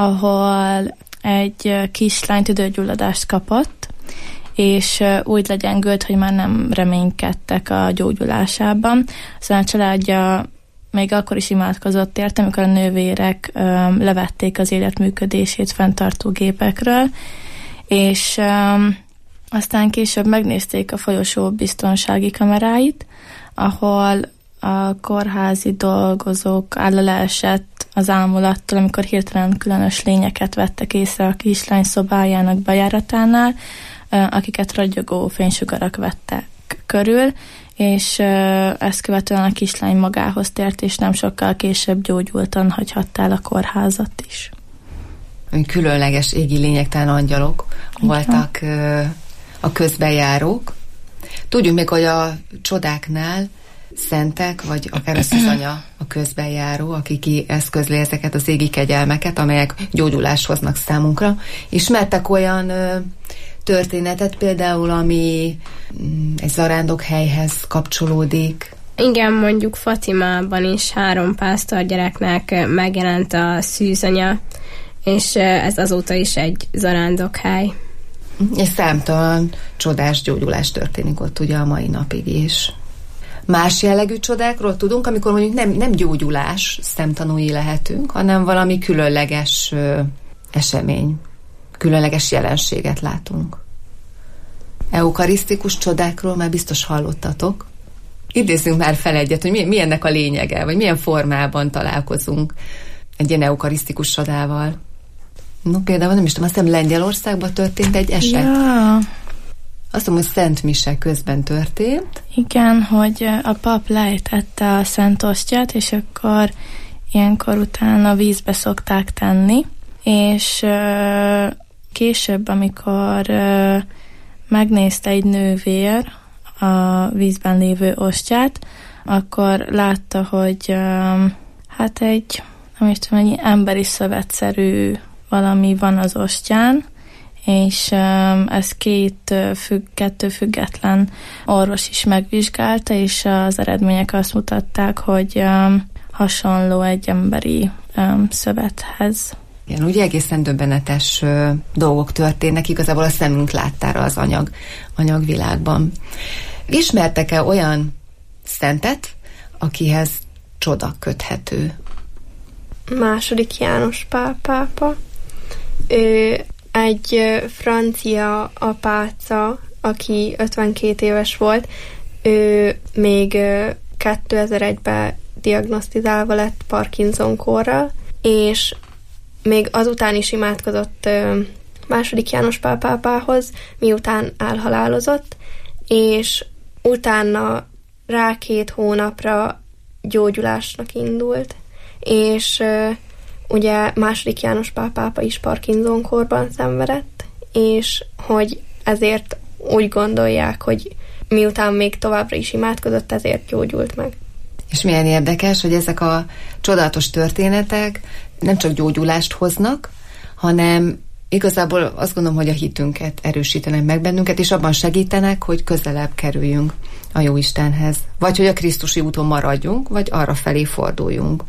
ahol egy kislány tüdőgyulladást kapott, és úgy legyengült, hogy már nem reménykedtek a gyógyulásában. Szóval a családja még akkor is imádkozott érte, amikor a nővérek ö, levették az életműködését fenntartó gépekről, és ö, aztán később megnézték a folyosó biztonsági kameráit, ahol a kórházi dolgozók álla leesett az ámulattól, amikor hirtelen különös lényeket vettek észre a kislány szobájának bejáratánál, akiket ragyogó fénysugarak vettek körül, és ezt követően a kislány magához tért, és nem sokkal később gyógyultan hagyhatta el a kórházat is. Különleges égi lényegtelen angyalok igen. voltak a közbenjárók. Tudjuk még, hogy a csodáknál szentek, vagy akár a szűzanya a közbenjáró, aki kieszközli ezeket az égi kegyelmeket, amelyek gyógyulást hoznak számunkra. Ismertek olyan ö, történetet például, ami mm, egy zarándokhelyhez kapcsolódik? Igen, mondjuk Fatimában is három pásztorgyereknek megjelent a szűzanya, és ez azóta is egy zarándokhely. És számtalan csodás gyógyulás történik ott ugye a mai napig is. Más jellegű csodákról tudunk, amikor mondjuk nem, nem gyógyulás szemtanúi lehetünk, hanem valami különleges ö, esemény, különleges jelenséget látunk. Eukarisztikus csodákról már biztos hallottatok. Idézzünk már fel egyet, hogy mi, mi ennek a lényege, vagy milyen formában találkozunk egy ilyen eukarisztikus csodával. No, például nem is tudom, azt hiszem Lengyelországban történt egy eset. Ja. Azt mondom, hogy Szent Mise közben történt. Igen, hogy a pap lejtette a Szent Osztyát, és akkor ilyenkor utána vízbe szokták tenni, és uh, később, amikor uh, megnézte egy nővér a vízben lévő osztyát, akkor látta, hogy um, hát egy, nem is tudom, egy emberi szövetszerű valami van az osztyán, és um, ez két függ, kettő független orvos is megvizsgálta, és az eredmények azt mutatták, hogy um, hasonló egy emberi um, szövethez. Igen, ugye egészen döbbenetes ö, dolgok történnek, igazából a szemünk láttára az anyag, anyagvilágban. Ismertek-e olyan szentet, akihez csoda köthető? Második János Pál pápa. Ő egy francia apáca, aki ötvenkét éves volt, ő még kétezer-egyben diagnosztizálva lett Parkinson-kórral, és még azután is imádkozott második János Pál pápához, miután elhalálozott, és utána rá két hónapra gyógyulásnak indult, és ugye második János Pál pápa is Parkinson-kórban szenvedett, és hogy ezért úgy gondolják, hogy miután még továbbra is imádkozott, ezért gyógyult meg. És milyen érdekes, hogy ezek a csodálatos történetek nem csak gyógyulást hoznak, hanem igazából azt gondolom, hogy a hitünket erősítenek meg bennünket, és abban segítenek, hogy közelebb kerüljünk a Jóistenhez. Vagy hogy a krisztusi úton maradjunk, vagy arra felé forduljunk.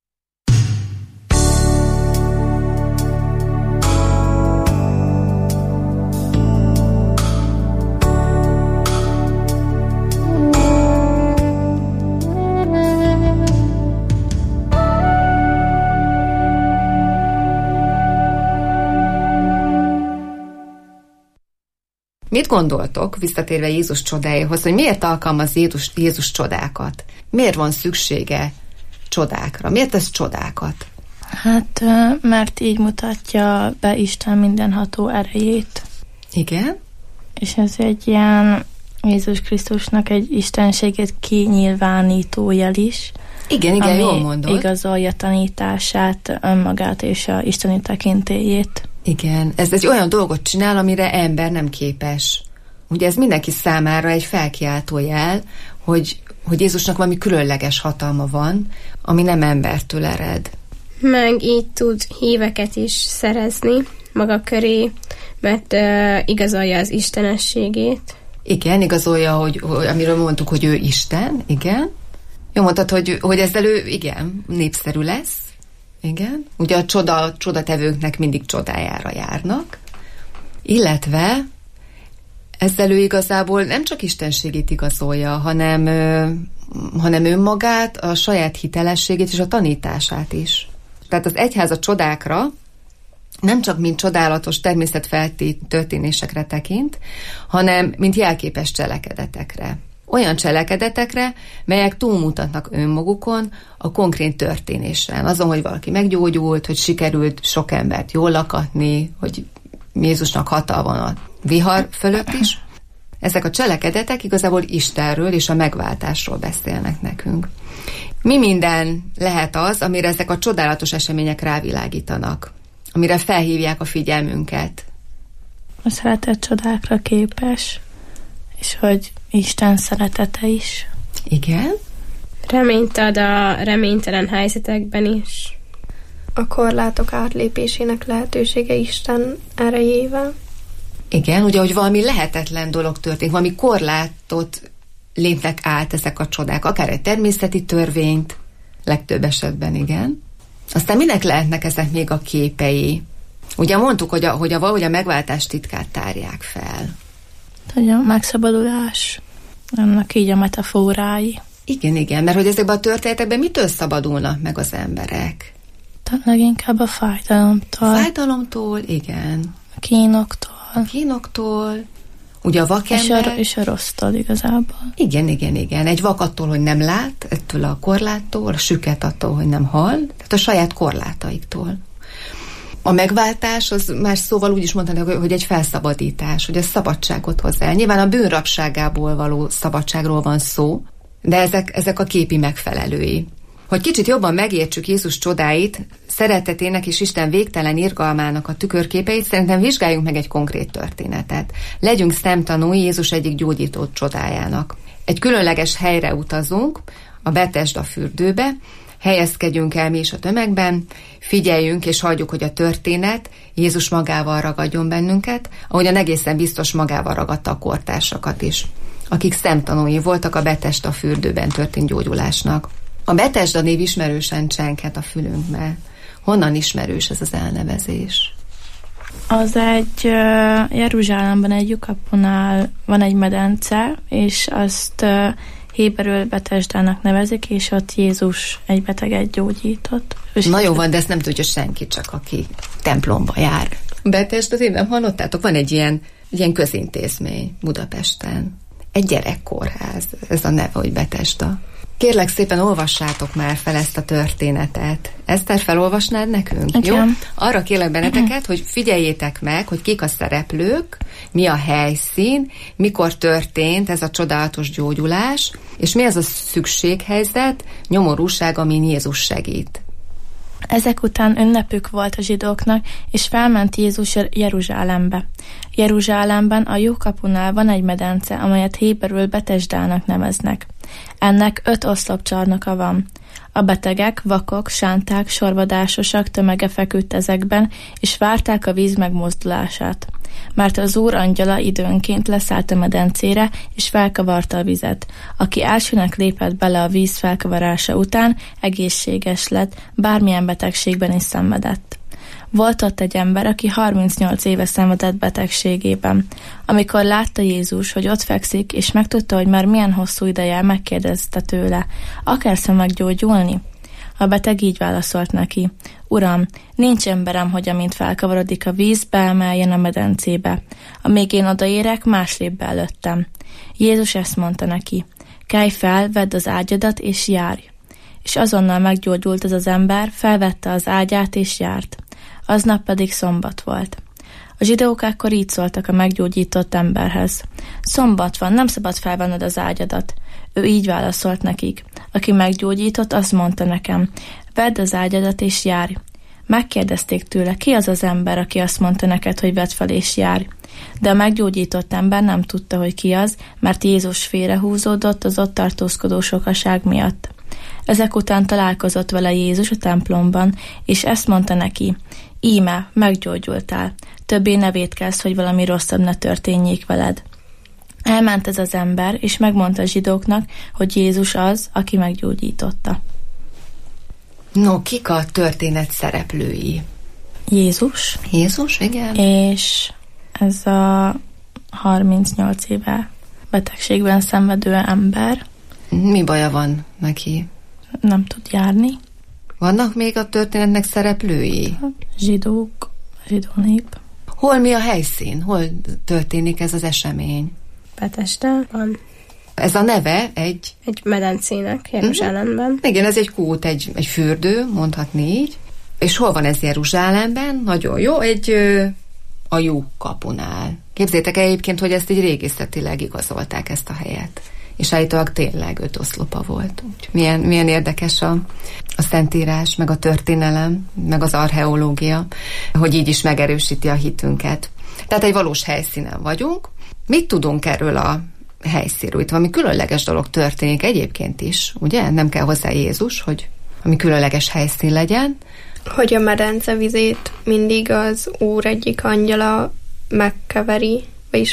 Mit gondoltok, visszatérve Jézus csodájához, hogy miért alkalmaz Jézus, Jézus csodákat? Miért van szüksége csodákra? Miért tesz csodákat? Hát, mert így mutatja be Isten mindenható erejét. Igen? És ez egy ilyen Jézus Krisztusnak egy istenségét kinyilvánító jel is. Igen, igen, ami jól mondod. Igazolja tanítását, önmagát és a isteni tekintélyét. Igen, ez egy olyan dolgot csinál, amire ember nem képes. Ugye ez mindenki számára egy felkiáltó jel, hogy, hogy Jézusnak valami különleges hatalma van, ami nem embertől ered. Meg így tud híveket is szerezni maga köré, mert uh, igazolja az istenességét. Igen, igazolja, hogy, hogy amiről mondtuk, hogy ő Isten, igen. Jó mondtad, hogy, hogy ezzel ő, igen, népszerű lesz. Igen. Ugye a csoda, csodatevőknek mindig csodájára járnak. Illetve ezzel ő igazából nem csak istenségét igazolja, hanem, ö, hanem önmagát, a saját hitelességét és a tanítását is. Tehát az egyház a csodákra nem csak mint csodálatos természetfelti történésekre tekint, hanem mint jelképes cselekedetekre. Olyan cselekedetekre, melyek túlmutatnak önmagukon a konkrét történésen. Azon, hogy valaki meggyógyult, hogy sikerült sok embert jól lakatni, hogy Jézusnak hatalma van a vihar fölött is. Ezek a cselekedetek igazából Istenről és a megváltásról beszélnek nekünk. Mi minden lehet az, amire ezek a csodálatos események rávilágítanak, amire felhívják a figyelmünket? A szeretet csodákra képes, és hogy Isten szeretete is. Igen. Reményt ad a reménytelen helyzetekben is. A korlátok átlépésének lehetősége Isten erejével. Igen, ugye, hogy valami lehetetlen dolog történik, valami korlátot lépnek át ezek a csodák, akár egy természeti törvényt, legtöbb esetben igen. Aztán minek lehetnek ezek még a képei? Ugye mondtuk, hogy a, hogy a valahogy a megváltás titkát tárják fel. Hogy a megszabadulás, annak így a metaforái. Igen, igen, mert hogy ezekben a történetekben mitől szabadulnak meg az emberek? Tehát leginkább a fájdalomtól. A fájdalomtól, igen. A kínoktól. A kínoktól. Ugye a vakember... És a, és a rossztól igazából. Igen, igen, igen. Egy vak attól, hogy nem lát, ettől a korláttól, a süket attól, hogy nem hall, tehát a saját korlátaiktól. A megváltás, az más szóval úgy is mondani, hogy egy felszabadítás, hogy a szabadságot hozzá. Nyilván a bűn rabságából való szabadságról van szó, de ezek, ezek a képi megfelelői. Hogy kicsit jobban megértsük Jézus csodáit, szeretetének és Isten végtelen irgalmának a tükörképeit, szerintem vizsgáljunk meg egy konkrét történetet. Legyünk szemtanúi Jézus egyik gyógyító csodájának. Egy különleges helyre utazunk, a Betesda fürdőbe, helyezkedjünk el mi is a tömegben, figyeljünk és hagyjuk, hogy a történet Jézus magával ragadjon bennünket, ahogyan egészen biztos magával ragadta a kortársakat is, akik szemtanúi voltak a Betesda fürdőben történt gyógyulásnak. A Betesda név ismerősen csenghet a fülünkbe. Honnan ismerős ez az elnevezés? Az egy uh, Jeruzsálemben egy lyukaponál van egy medence, és azt uh, héberül Betesdának nevezik, és ott Jézus egy beteget gyógyított. Na jó van, de ezt nem tudja senki, csak aki templomba jár. Betesda, én nem hallottátok? Van egy ilyen, ilyen közintézmény Budapesten. Egy gyerekkórház. Ez a neve, hogy Betesda. Kérlek szépen, olvassátok már fel ezt a történetet. Eszter, felolvasnád nekünk? Okay. Jó? Arra kérlek benneteket, hogy figyeljétek meg, hogy kik a szereplők, mi a helyszín, mikor történt ez a csodálatos gyógyulás, és mi az a szükséghelyzet, nyomorúság, amin Jézus segít. Ezek után ünnepük volt a zsidóknak, és felment Jézus Jeruzsálembe. Jeruzsálemben a jókapunál van egy medence, amelyet héberül Betesdának neveznek. Ennek öt oszlopcsarnoka van. A betegek, vakok, sánták, sorvadásosak tömege feküdt ezekben, és várták a víz megmozdulását. Mert az Úr angyala időnként leszállt a medencére, és felkavarta a vizet. Aki elsőnek lépett bele a víz felkavarása után, egészséges lett, bármilyen betegségben is szenvedett. Volt ott egy ember, aki harmincnyolc éve szenvedett betegségében. Amikor látta Jézus, hogy ott fekszik, és megtudta, hogy már milyen hosszú ideje, megkérdezte tőle: akarsz-e meggyógyulni? A beteg így válaszolt neki: Uram, nincs emberem, hogy amint felkavarodik a víz, beemeljen a medencébe. Amíg én odaérek, más lép be előttem. Jézus ezt mondta neki: kelj fel, vedd az ágyadat, és járj. És azonnal meggyógyult az az ember, felvette az ágyát, és járt. Aznap pedig szombat volt. A zsidók akkor így szóltak a meggyógyított emberhez: szombat van, nem szabad felvenned az ágyadat. Ő így válaszolt nekik: aki meggyógyított, azt mondta nekem: vedd az ágyadat és járj. Megkérdezték tőle: ki az az ember, aki azt mondta neked, hogy vedd fel és járj? De a meggyógyított ember nem tudta, hogy ki az, mert Jézus félrehúzódott az ott tartózkodó sokaság miatt. Ezek után találkozott vele Jézus a templomban, és ezt mondta neki: íme, meggyógyultál, többé ne vétkezz, hogy valami rosszabb ne történjék veled. Elment ez az ember, és megmondta a zsidóknak, hogy Jézus az, aki meggyógyította. No, kik a történet szereplői? Jézus. Jézus, igen. És ez a harmincnyolc éve betegségben szenvedő ember. Mi baja van neki? Nem tud járni. Vannak még a történetnek szereplői? Zsidók, zsidó nép. Hol mi a helyszín? Hol történik ez az esemény? Betesdában. Ez a neve egy... Egy medencének Jeruzsálemben. Mm-hmm. Igen, ez egy kút, egy, egy fürdő, mondhatni így. És hol van ez Jeruzsálemben? Nagyon jó, egy ö, a lyukkapunál. Képzétek el egyébként, hogy ezt így régészetileg igazolták, ezt a helyet. És állítólag tényleg öt oszlopa volt. Milyen, milyen érdekes a, a szentírás, meg a történelem, meg az archeológia, hogy így is megerősíti a hitünket. Tehát egy valós helyszínen vagyunk. Mit tudunk erről a helyszínről? Itt valami különleges dolog történik egyébként is, ugye? Nem kell hozzá Jézus, hogy ami különleges helyszín legyen. Hogy a medence vizét mindig az Úr egyik angyala megkeveri, vagyis meg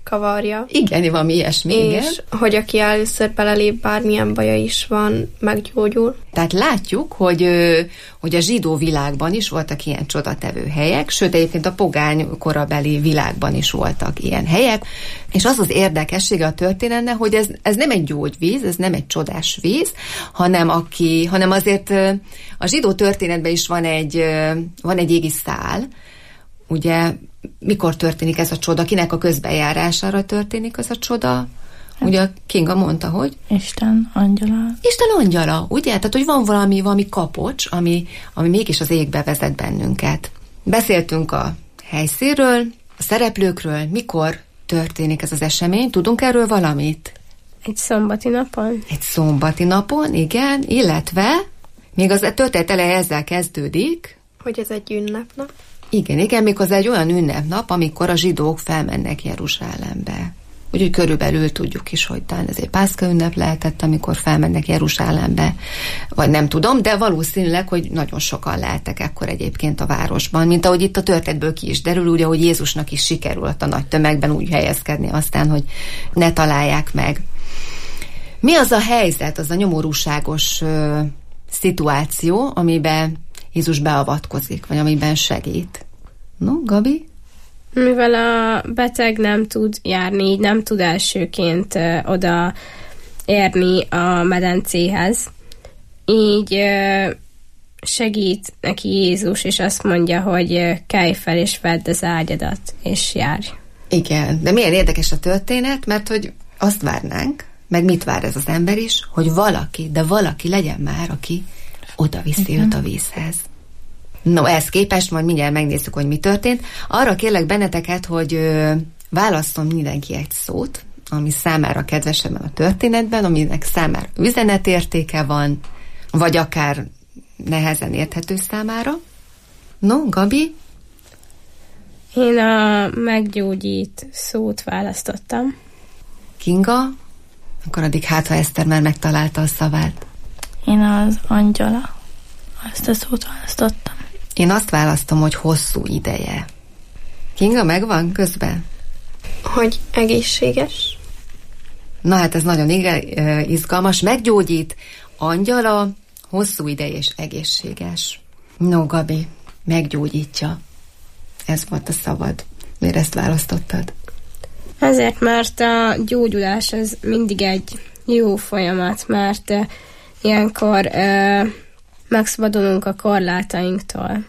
kavarja. Igen, valami ilyesmi, és igen. hogy aki először belelép, bármilyen baja is van, meggyógyul. Tehát látjuk, hogy, hogy a zsidó világban is voltak ilyen csodatevő helyek, sőt egyébként a pogány korabeli világban is voltak ilyen helyek, és az az érdekessége a történetnek, hogy ez, ez nem egy gyógyvíz, ez nem egy csodás víz, hanem, aki, hanem azért a zsidó történetben is van egy, van egy égi szál. Ugye mikor történik ez a csoda? Kinek a közbenjárására történik ez a csoda? Ugye Kinga mondta, hogy? Isten angyala. Isten angyala, ugye? Tehát, hogy van valami, valami kapocs, ami, ami mégis az égbe vezet bennünket. Beszéltünk a helyszínről, a szereplőkről, mikor történik ez az esemény? Tudunk erről valamit? Egy szombati napon. Egy szombati napon, igen, illetve még az történet eleje ezzel kezdődik, hogy ez egy ünnepnap. Igen, igen, méghozzá egy olyan ünnepnap, amikor a zsidók felmennek Jeruzsálembe. Úgyhogy körülbelül tudjuk is, hogy talán ez egy pászka ünnep lehetett, amikor felmennek Jeruzsálembe, vagy nem tudom, de valószínűleg, hogy nagyon sokan lehettek ekkor egyébként a városban, mint ahogy itt a történetből ki is derül, ugye, hogy Jézusnak is sikerült a nagy tömegben úgy helyezkedni aztán, hogy ne találják meg. Mi az a helyzet, az a nyomorúságos ö, szituáció, amiben Jézus beavatkozik, vagy amiben segít? No, Gabi? Mivel a beteg nem tud járni, így nem tud elsőként ö, oda érni a medencéhez, így ö, segít neki Jézus, és azt mondja, hogy ö, kelj fel, és vedd az ágyadat, és járj. Igen, de milyen érdekes a történet, mert hogy azt várnánk, meg mit vár ez az ember is, hogy valaki, de valaki legyen már, aki oda viszi őt a vízhez. No, ehhez képest majd mindjárt megnézzük, hogy mi történt. Arra kérlek benneteket, hogy ö, válasszon mindenki egy szót, ami számára kedvesebben a történetben, aminek számára üzenetértéke van, vagy akár nehezen érthető számára. No, Gabi? Én a meggyógyít szót választottam. Kinga? Akkor addig hát, ha Eszter már megtalálta a szavát. Én az angyala. Azt a szót választottam. Én azt választom, hogy hosszú ideje. Kinga, megvan közben? Hogy egészséges. Na hát ez nagyon izgalmas. Meggyógyít, angyala, hosszú ideje és egészséges. No, Gabi, meggyógyítja. Ez volt a szavad. Miért ezt választottad? Ezért, mert a gyógyulás az mindig egy jó folyamat, mert uh, ilyenkor uh, megszabadulunk a korlátainktól.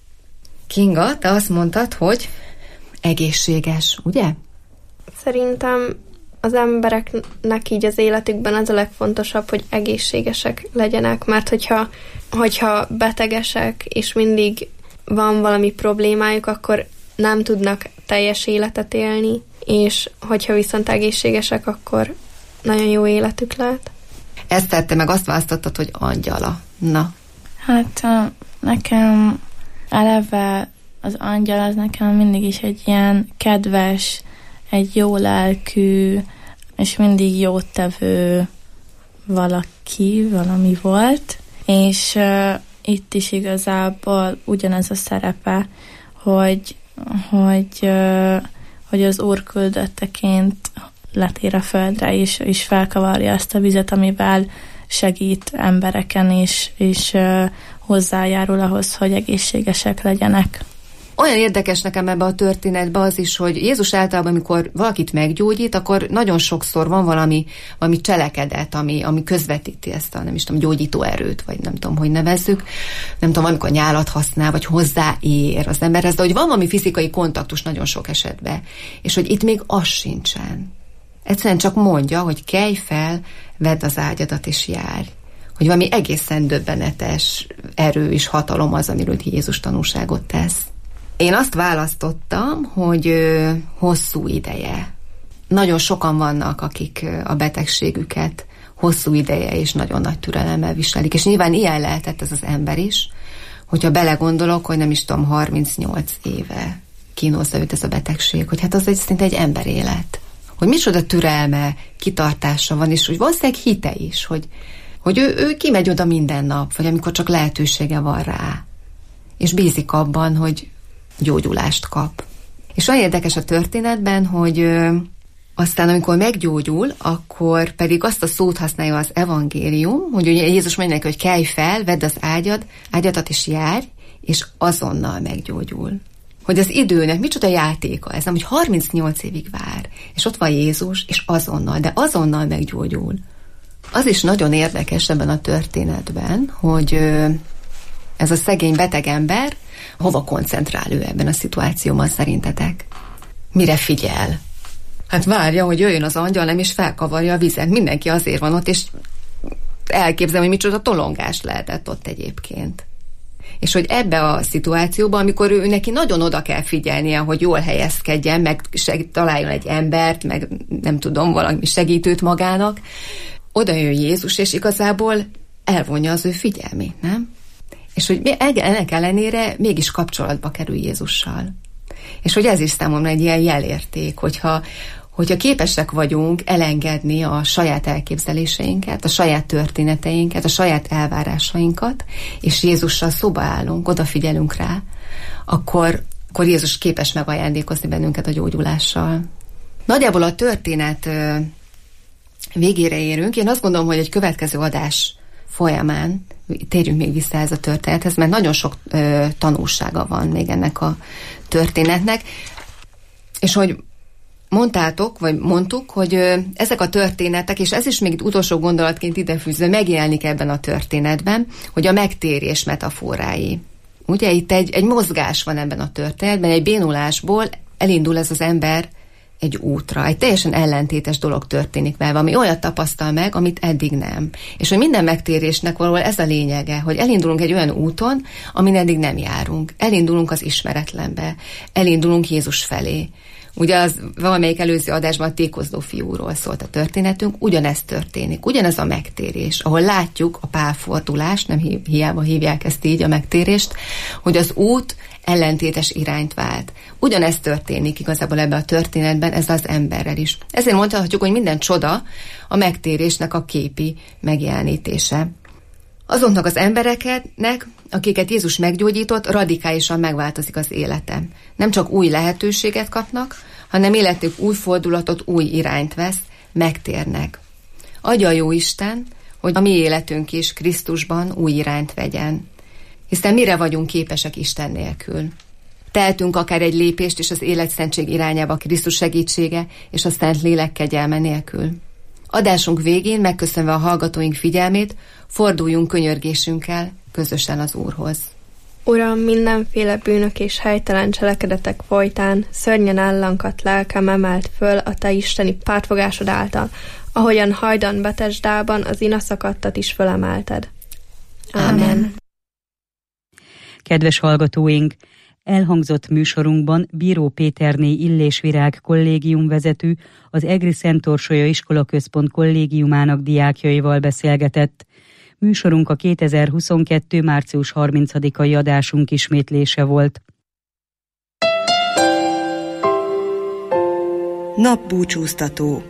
Kinga, te azt mondtad, hogy egészséges, ugye? Szerintem az embereknek így az életükben az a legfontosabb, hogy egészségesek legyenek, mert hogyha, hogyha betegesek, és mindig van valami problémájuk, akkor nem tudnak teljes életet élni, és hogyha viszont egészségesek, akkor nagyon jó életük lehet. Ezt tette meg, azt választottad, hogy angyala. Na. Hát nekem eleve az angyal az nekem mindig is egy ilyen kedves, egy jó lelkű, és mindig jót tevő valaki, valami volt, és uh, itt is igazából ugyanez a szerepe, hogy, hogy, uh, hogy az Úr küldötteként letér a földre, és, és felkavarja azt a vizet, amivel segít embereken, és, és uh, hozzájárul ahhoz, hogy egészségesek legyenek. Olyan érdekes nekem ebbe a történetbe az is, hogy Jézus általában, amikor valakit meggyógyít, akkor nagyon sokszor van valami, valami cselekedet, ami, ami közvetíti ezt a, nem is tudom, gyógyító erőt, vagy nem tudom, hogy nevezzük. Nem tudom, amikor nyálat használ, vagy hozzáér az emberhez, de hogy van valami fizikai kontaktus nagyon sok esetben. És hogy itt még az sincsen. Egyszerűen csak mondja, hogy kelj fel, vedd az ágyadat és járj. Hogy valami egészen döbbenetes erő és hatalom az, amiről Jézus tanúságot tesz. Én azt választottam, hogy ö, hosszú ideje. Nagyon sokan vannak, akik ö, a betegségüket hosszú ideje és nagyon nagy türelemmel viselik. És nyilván ilyen lehetett ez az ember is, hogyha belegondolok, hogy nem is tudom, harmincnyolc éve kínozza őt ez a betegség, hogy hát az egy, szinte egy emberélet. Hogy micsoda türelme, kitartása van, és hogy valószínűleg hite is, hogy, hogy ő, ő kimegy oda minden nap, vagy amikor csak lehetősége van rá. És bízik abban, hogy gyógyulást kap. És olyan érdekes a történetben, hogy Aztán, amikor meggyógyul, akkor pedig azt a szót használja az evangélium, hogy ugye Jézus mondja neki, hogy kelj fel, vedd az ágyad, ágyadat és járj, és azonnal meggyógyul. Hogy az időnek micsoda játéka ez, nem, hogy harmincnyolc évig vár, és ott van Jézus, és azonnal, de azonnal meggyógyul. Az is nagyon érdekes ebben a történetben, hogy ez a szegény beteg ember hova koncentrál ő ebben a szituációban szerintetek? Mire figyel? Hát várja, hogy jöjjön az angyal, nem is felkavarja a vizet. Mindenki azért van ott, és elképzelem, hogy micsoda tolongás lehetett ott egyébként. És hogy ebbe a szituációban, amikor ő neki nagyon oda kell figyelnie, hogy jól helyezkedjen, meg seg- találjon egy embert, meg nem tudom, valami segítőt magának, oda jön Jézus, és igazából elvonja az ő figyelmét, nem? És hogy ennek ellenére mégis kapcsolatba kerül Jézussal. És hogy ez is számomra egy ilyen jelérték, hogyha, hogyha képesek vagyunk elengedni a saját elképzeléseinket, a saját történeteinket, a saját elvárásainkat, és Jézussal szóba állunk, odafigyelünk rá, akkor, akkor Jézus képes megajándékozni bennünket a gyógyulással. Nagyjából a történet végére érünk. Én azt gondolom, hogy egy következő adás folyamán térjünk még vissza ez a történethez, mert nagyon sok ö, tanulsága van még ennek a történetnek. És hogy mondtátok, vagy mondtuk, hogy ö, ezek a történetek, és ez is még utolsó gondolatként idefűzve megjelenik ebben a történetben, hogy a megtérés metaforái. Ugye itt egy, egy mozgás van ebben a történetben, egy bénulásból elindul ez az ember egy útra. Egy teljesen ellentétes dolog történik vele, ami olyat tapasztal meg, amit eddig nem. És hogy minden megtérésnek valahol ez a lényege, hogy elindulunk egy olyan úton, amin eddig nem járunk. Elindulunk az ismeretlenbe. Elindulunk Jézus felé. Ugye az valamelyik előző adásban a tékozló fiúról szólt a történetünk, ugyanezt történik, ugyanez a megtérés, ahol látjuk a pálfordulást, nem hi- hiába hívják ezt így a megtérést, hogy az út ellentétes irányt vált. Ugyanezt történik igazából ebben a történetben, ez az emberrel is. Ezért mondhatjuk, hogy minden csoda a megtérésnek a képi megjelenítése. Azoknak az embereknek, akiket Jézus meggyógyított, radikálisan megváltozik az élete. Nem csak új lehetőséget kapnak, hanem életük új fordulatot, új irányt vesz, megtérnek. Adja a Jóisten, hogy a mi életünk is Krisztusban új irányt vegyen. Hiszen mire vagyunk képesek Isten nélkül? Tehetünk akár egy lépést is az életszentség irányába Krisztus segítsége és a Szent Lélek kegyelme nélkül. Adásunk végén, megköszönve a hallgatóink figyelmét, forduljunk könyörgésünkkel közösen az Úrhoz. Uram, mindenféle bűnök és helytelen cselekedetek folytán szörnyen ellankadt lelkem emelt föl a te isteni pártfogásod által, ahogyan hajdan Betesdában az inaszakadtat is fölemelted. Ámen. Kedves hallgatóink! Elhangzott műsorunkban Bíró Péterné Illés Virág kollégium vezető, az Egri Szent Orsolya Iskolaközpont kollégiumának diákjaival beszélgetett. Műsorunk a kétezer-huszonkettő. március harmincadikai adásunk ismétlése volt. Napbúcsúztató.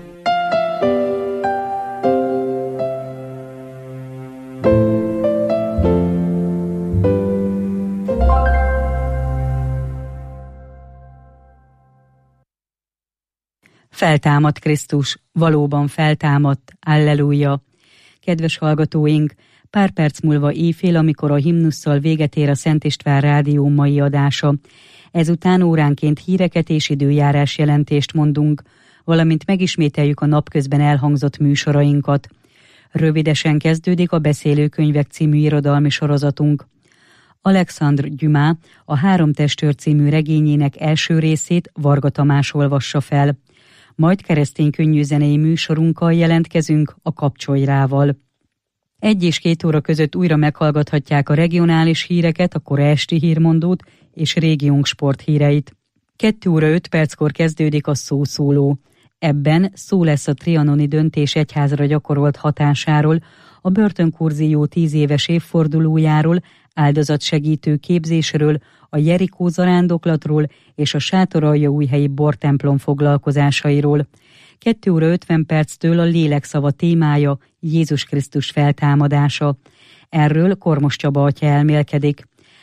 Feltámadt Krisztus, valóban feltámadt, alleluja! Kedves hallgatóink, pár perc múlva éjfél, amikor a himnusszal véget ér a Szent István Rádió mai adása. Ezután óránként híreket és időjárás jelentést mondunk, valamint megismételjük a napközben elhangzott műsorainkat. Rövidesen kezdődik a Beszélőkönyvek című irodalmi sorozatunk. Alexandre Dumas a Három testőr című regényének első részét Varga Tamás olvassa fel. Majd keresztény könnyűzenei műsorunkkal jelentkezünk, a Kapcsolj rával. Egy és két óra között újra meghallgathatják a regionális híreket, a kora esti hírmondót és régiónk sporthíreit. Kettő óra öt perckor kezdődik a Szószóló. Ebben szó lesz a trianoni döntés egyházra gyakorolt hatásáról, a börtönkurzió tíz éves évfordulójáról, áldozatsegítő képzésről, a Jerikó zarándoklatról és a Sátoraljaújhelyi bortemplom foglalkozásairól. Kettő óra ötven perctől a lélekszava témája Jézus Krisztus feltámadása. Erről Kormos Csaba atya elmélkedik.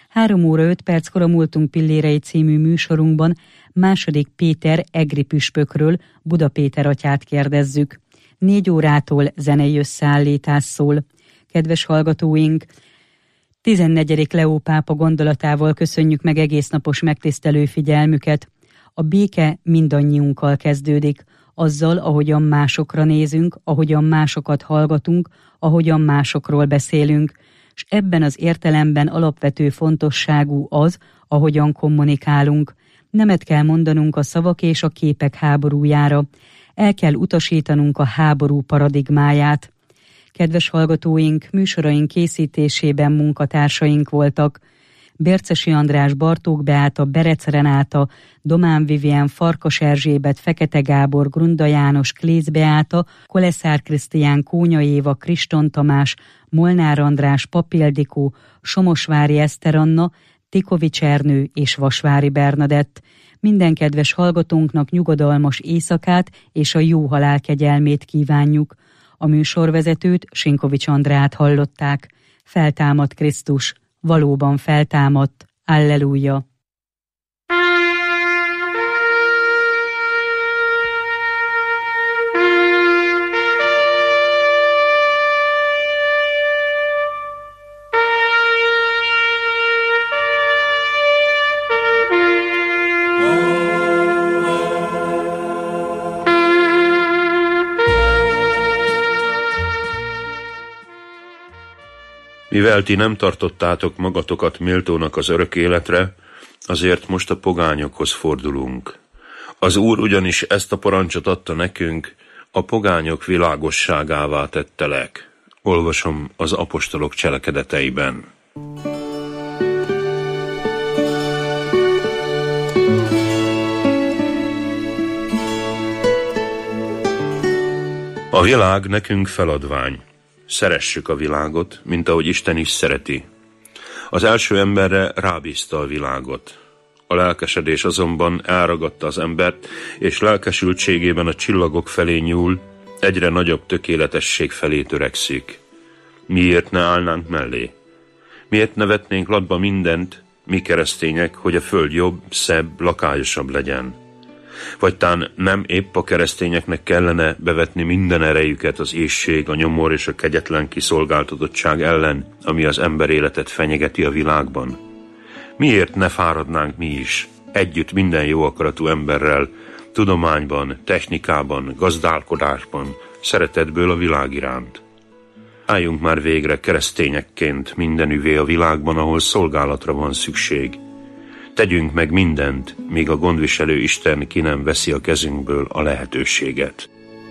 Három óra öt perckor a Múltunk pillérei című műsorunkban második Péter egri püspökről, Buda Péter atyát kérdezzük. Négy órától zenei összeállítás szól. Kedves hallgatóink, tizennegyedik Leó pápa gondolatával köszönjük meg egésznapos megtisztelő figyelmüket. A béke mindannyiunkkal kezdődik, azzal, ahogyan másokra nézünk, ahogyan másokat hallgatunk, ahogyan másokról beszélünk, és ebben az értelemben alapvető fontosságú az, ahogyan kommunikálunk. Nemet kell mondanunk a szavak és a képek háborújára. El kell utasítanunk a háború paradigmáját. Kedves hallgatóink, műsoraink készítésében munkatársaink voltak: Bércesi András, Bartók Beáta, Berec Renáta, Domán Vivien, Farkas Erzsébet, Fekete Gábor, Grunda János, Klész Beáta, Koleszár Krisztián, Kónya Éva, Kriston Tamás, Molnár András, Papildikó, Somosvári Eszter Anna, Tikovics Ernő és Vasvári Bernadett. Minden kedves hallgatónknak nyugodalmas éjszakát és a jó halál kegyelmét kívánjuk. A műsorvezetőt, Sinkovics Andrát hallották. Feltámadt Krisztus, valóban feltámadt. Alleluja! Mivel ti nem tartottátok magatokat méltónak az örök életre, azért most a pogányokhoz fordulunk. Az Úr ugyanis ezt a parancsot adta nekünk, a pogányok világosságává tettelek. Olvasom az apostolok cselekedeteiben. A világ nekünk feladvány. Szeressük a világot, mint ahogy Isten is szereti. Az első emberre rábízta a világot. A lelkesedés azonban elragadta az embert, és lelkesültségében a csillagok felé nyúl, egyre nagyobb tökéletesség felé törekszik. Miért ne állnánk mellé? Miért ne vetnénk latba mindent, mi keresztények, hogy a föld jobb, szebb, lakályosabb legyen? Vagy tán nem épp a keresztényeknek kellene bevetni minden erejüket az éhség, a nyomor és a kegyetlen kiszolgáltatottság ellen, ami az ember életet fenyegeti a világban? Miért ne fáradnánk mi is, együtt minden jó akaratú emberrel, tudományban, technikában, gazdálkodásban, szeretetből a világ iránt? Álljunk már végre keresztényekként mindenüvé a világban, ahol szolgálatra van szükség. Tegyünk meg mindent, míg a gondviselő Isten ki nem veszi a kezünkből a lehetőséget.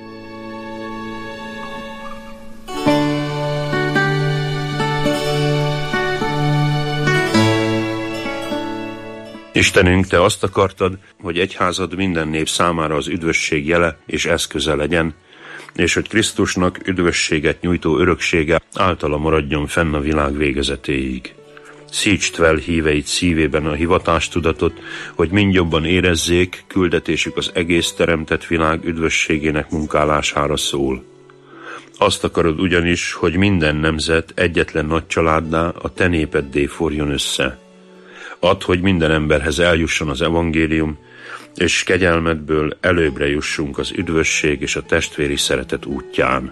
Istenünk, te azt akartad, hogy egyházad minden nép számára az üdvösség jele és eszköze legyen, és hogy Krisztusnak üdvösséget nyújtó öröksége általa maradjon fenn a világ végezetéig. Szítsd fel híveid szívében a hivatástudatot, hogy mind jobban érezzék, küldetésük az egész teremtett világ üdvösségének munkálására szól. Azt akarod ugyanis, hogy minden nemzet egyetlen nagy családdá, a te népeddé forjon össze. Add, hogy minden emberhez eljusson az evangélium, és kegyelmedből előbbre jussunk az üdvösség és a testvéri szeretet útján.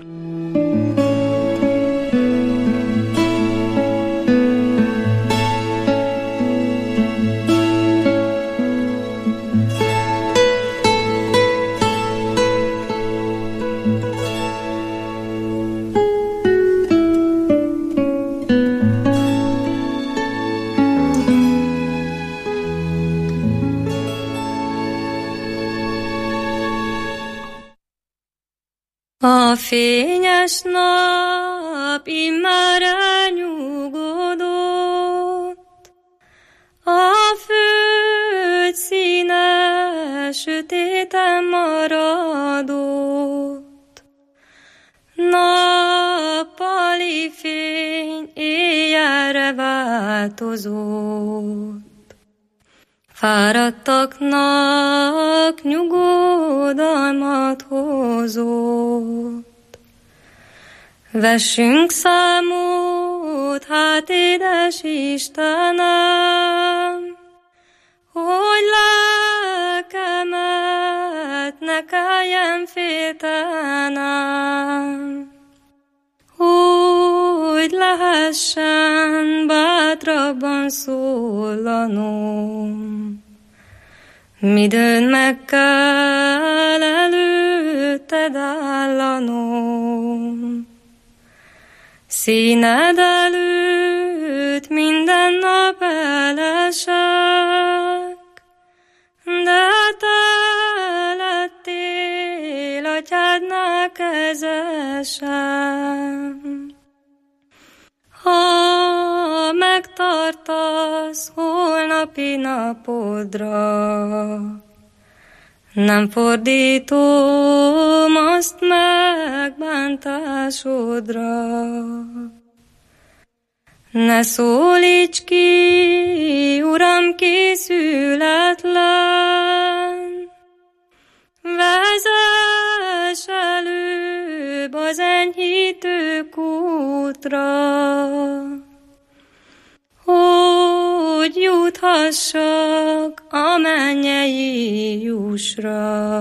A fényes nap immár elnyugodott, a föld színe sötéten maradott. Nappali fény éjjelre változott. Fáradtaknak nyugodalmat hozott. Vessünk számot Tud, hát édes Istenem, hogy lelkemet ne kelljen féltenem, hogy lehessen bátrabban szólanom, midőn meg kell előtted állanom. Színed előtt minden nap elesek, de te lettél atyádnál kezesem. Ha megtartasz holnapi napodra, nem fordítom azt megbántásodra. Ne szólíts ki, Uram, készületlen, vezess előbb az enyhítő kútra, hogy juthassak a mennyei jusra.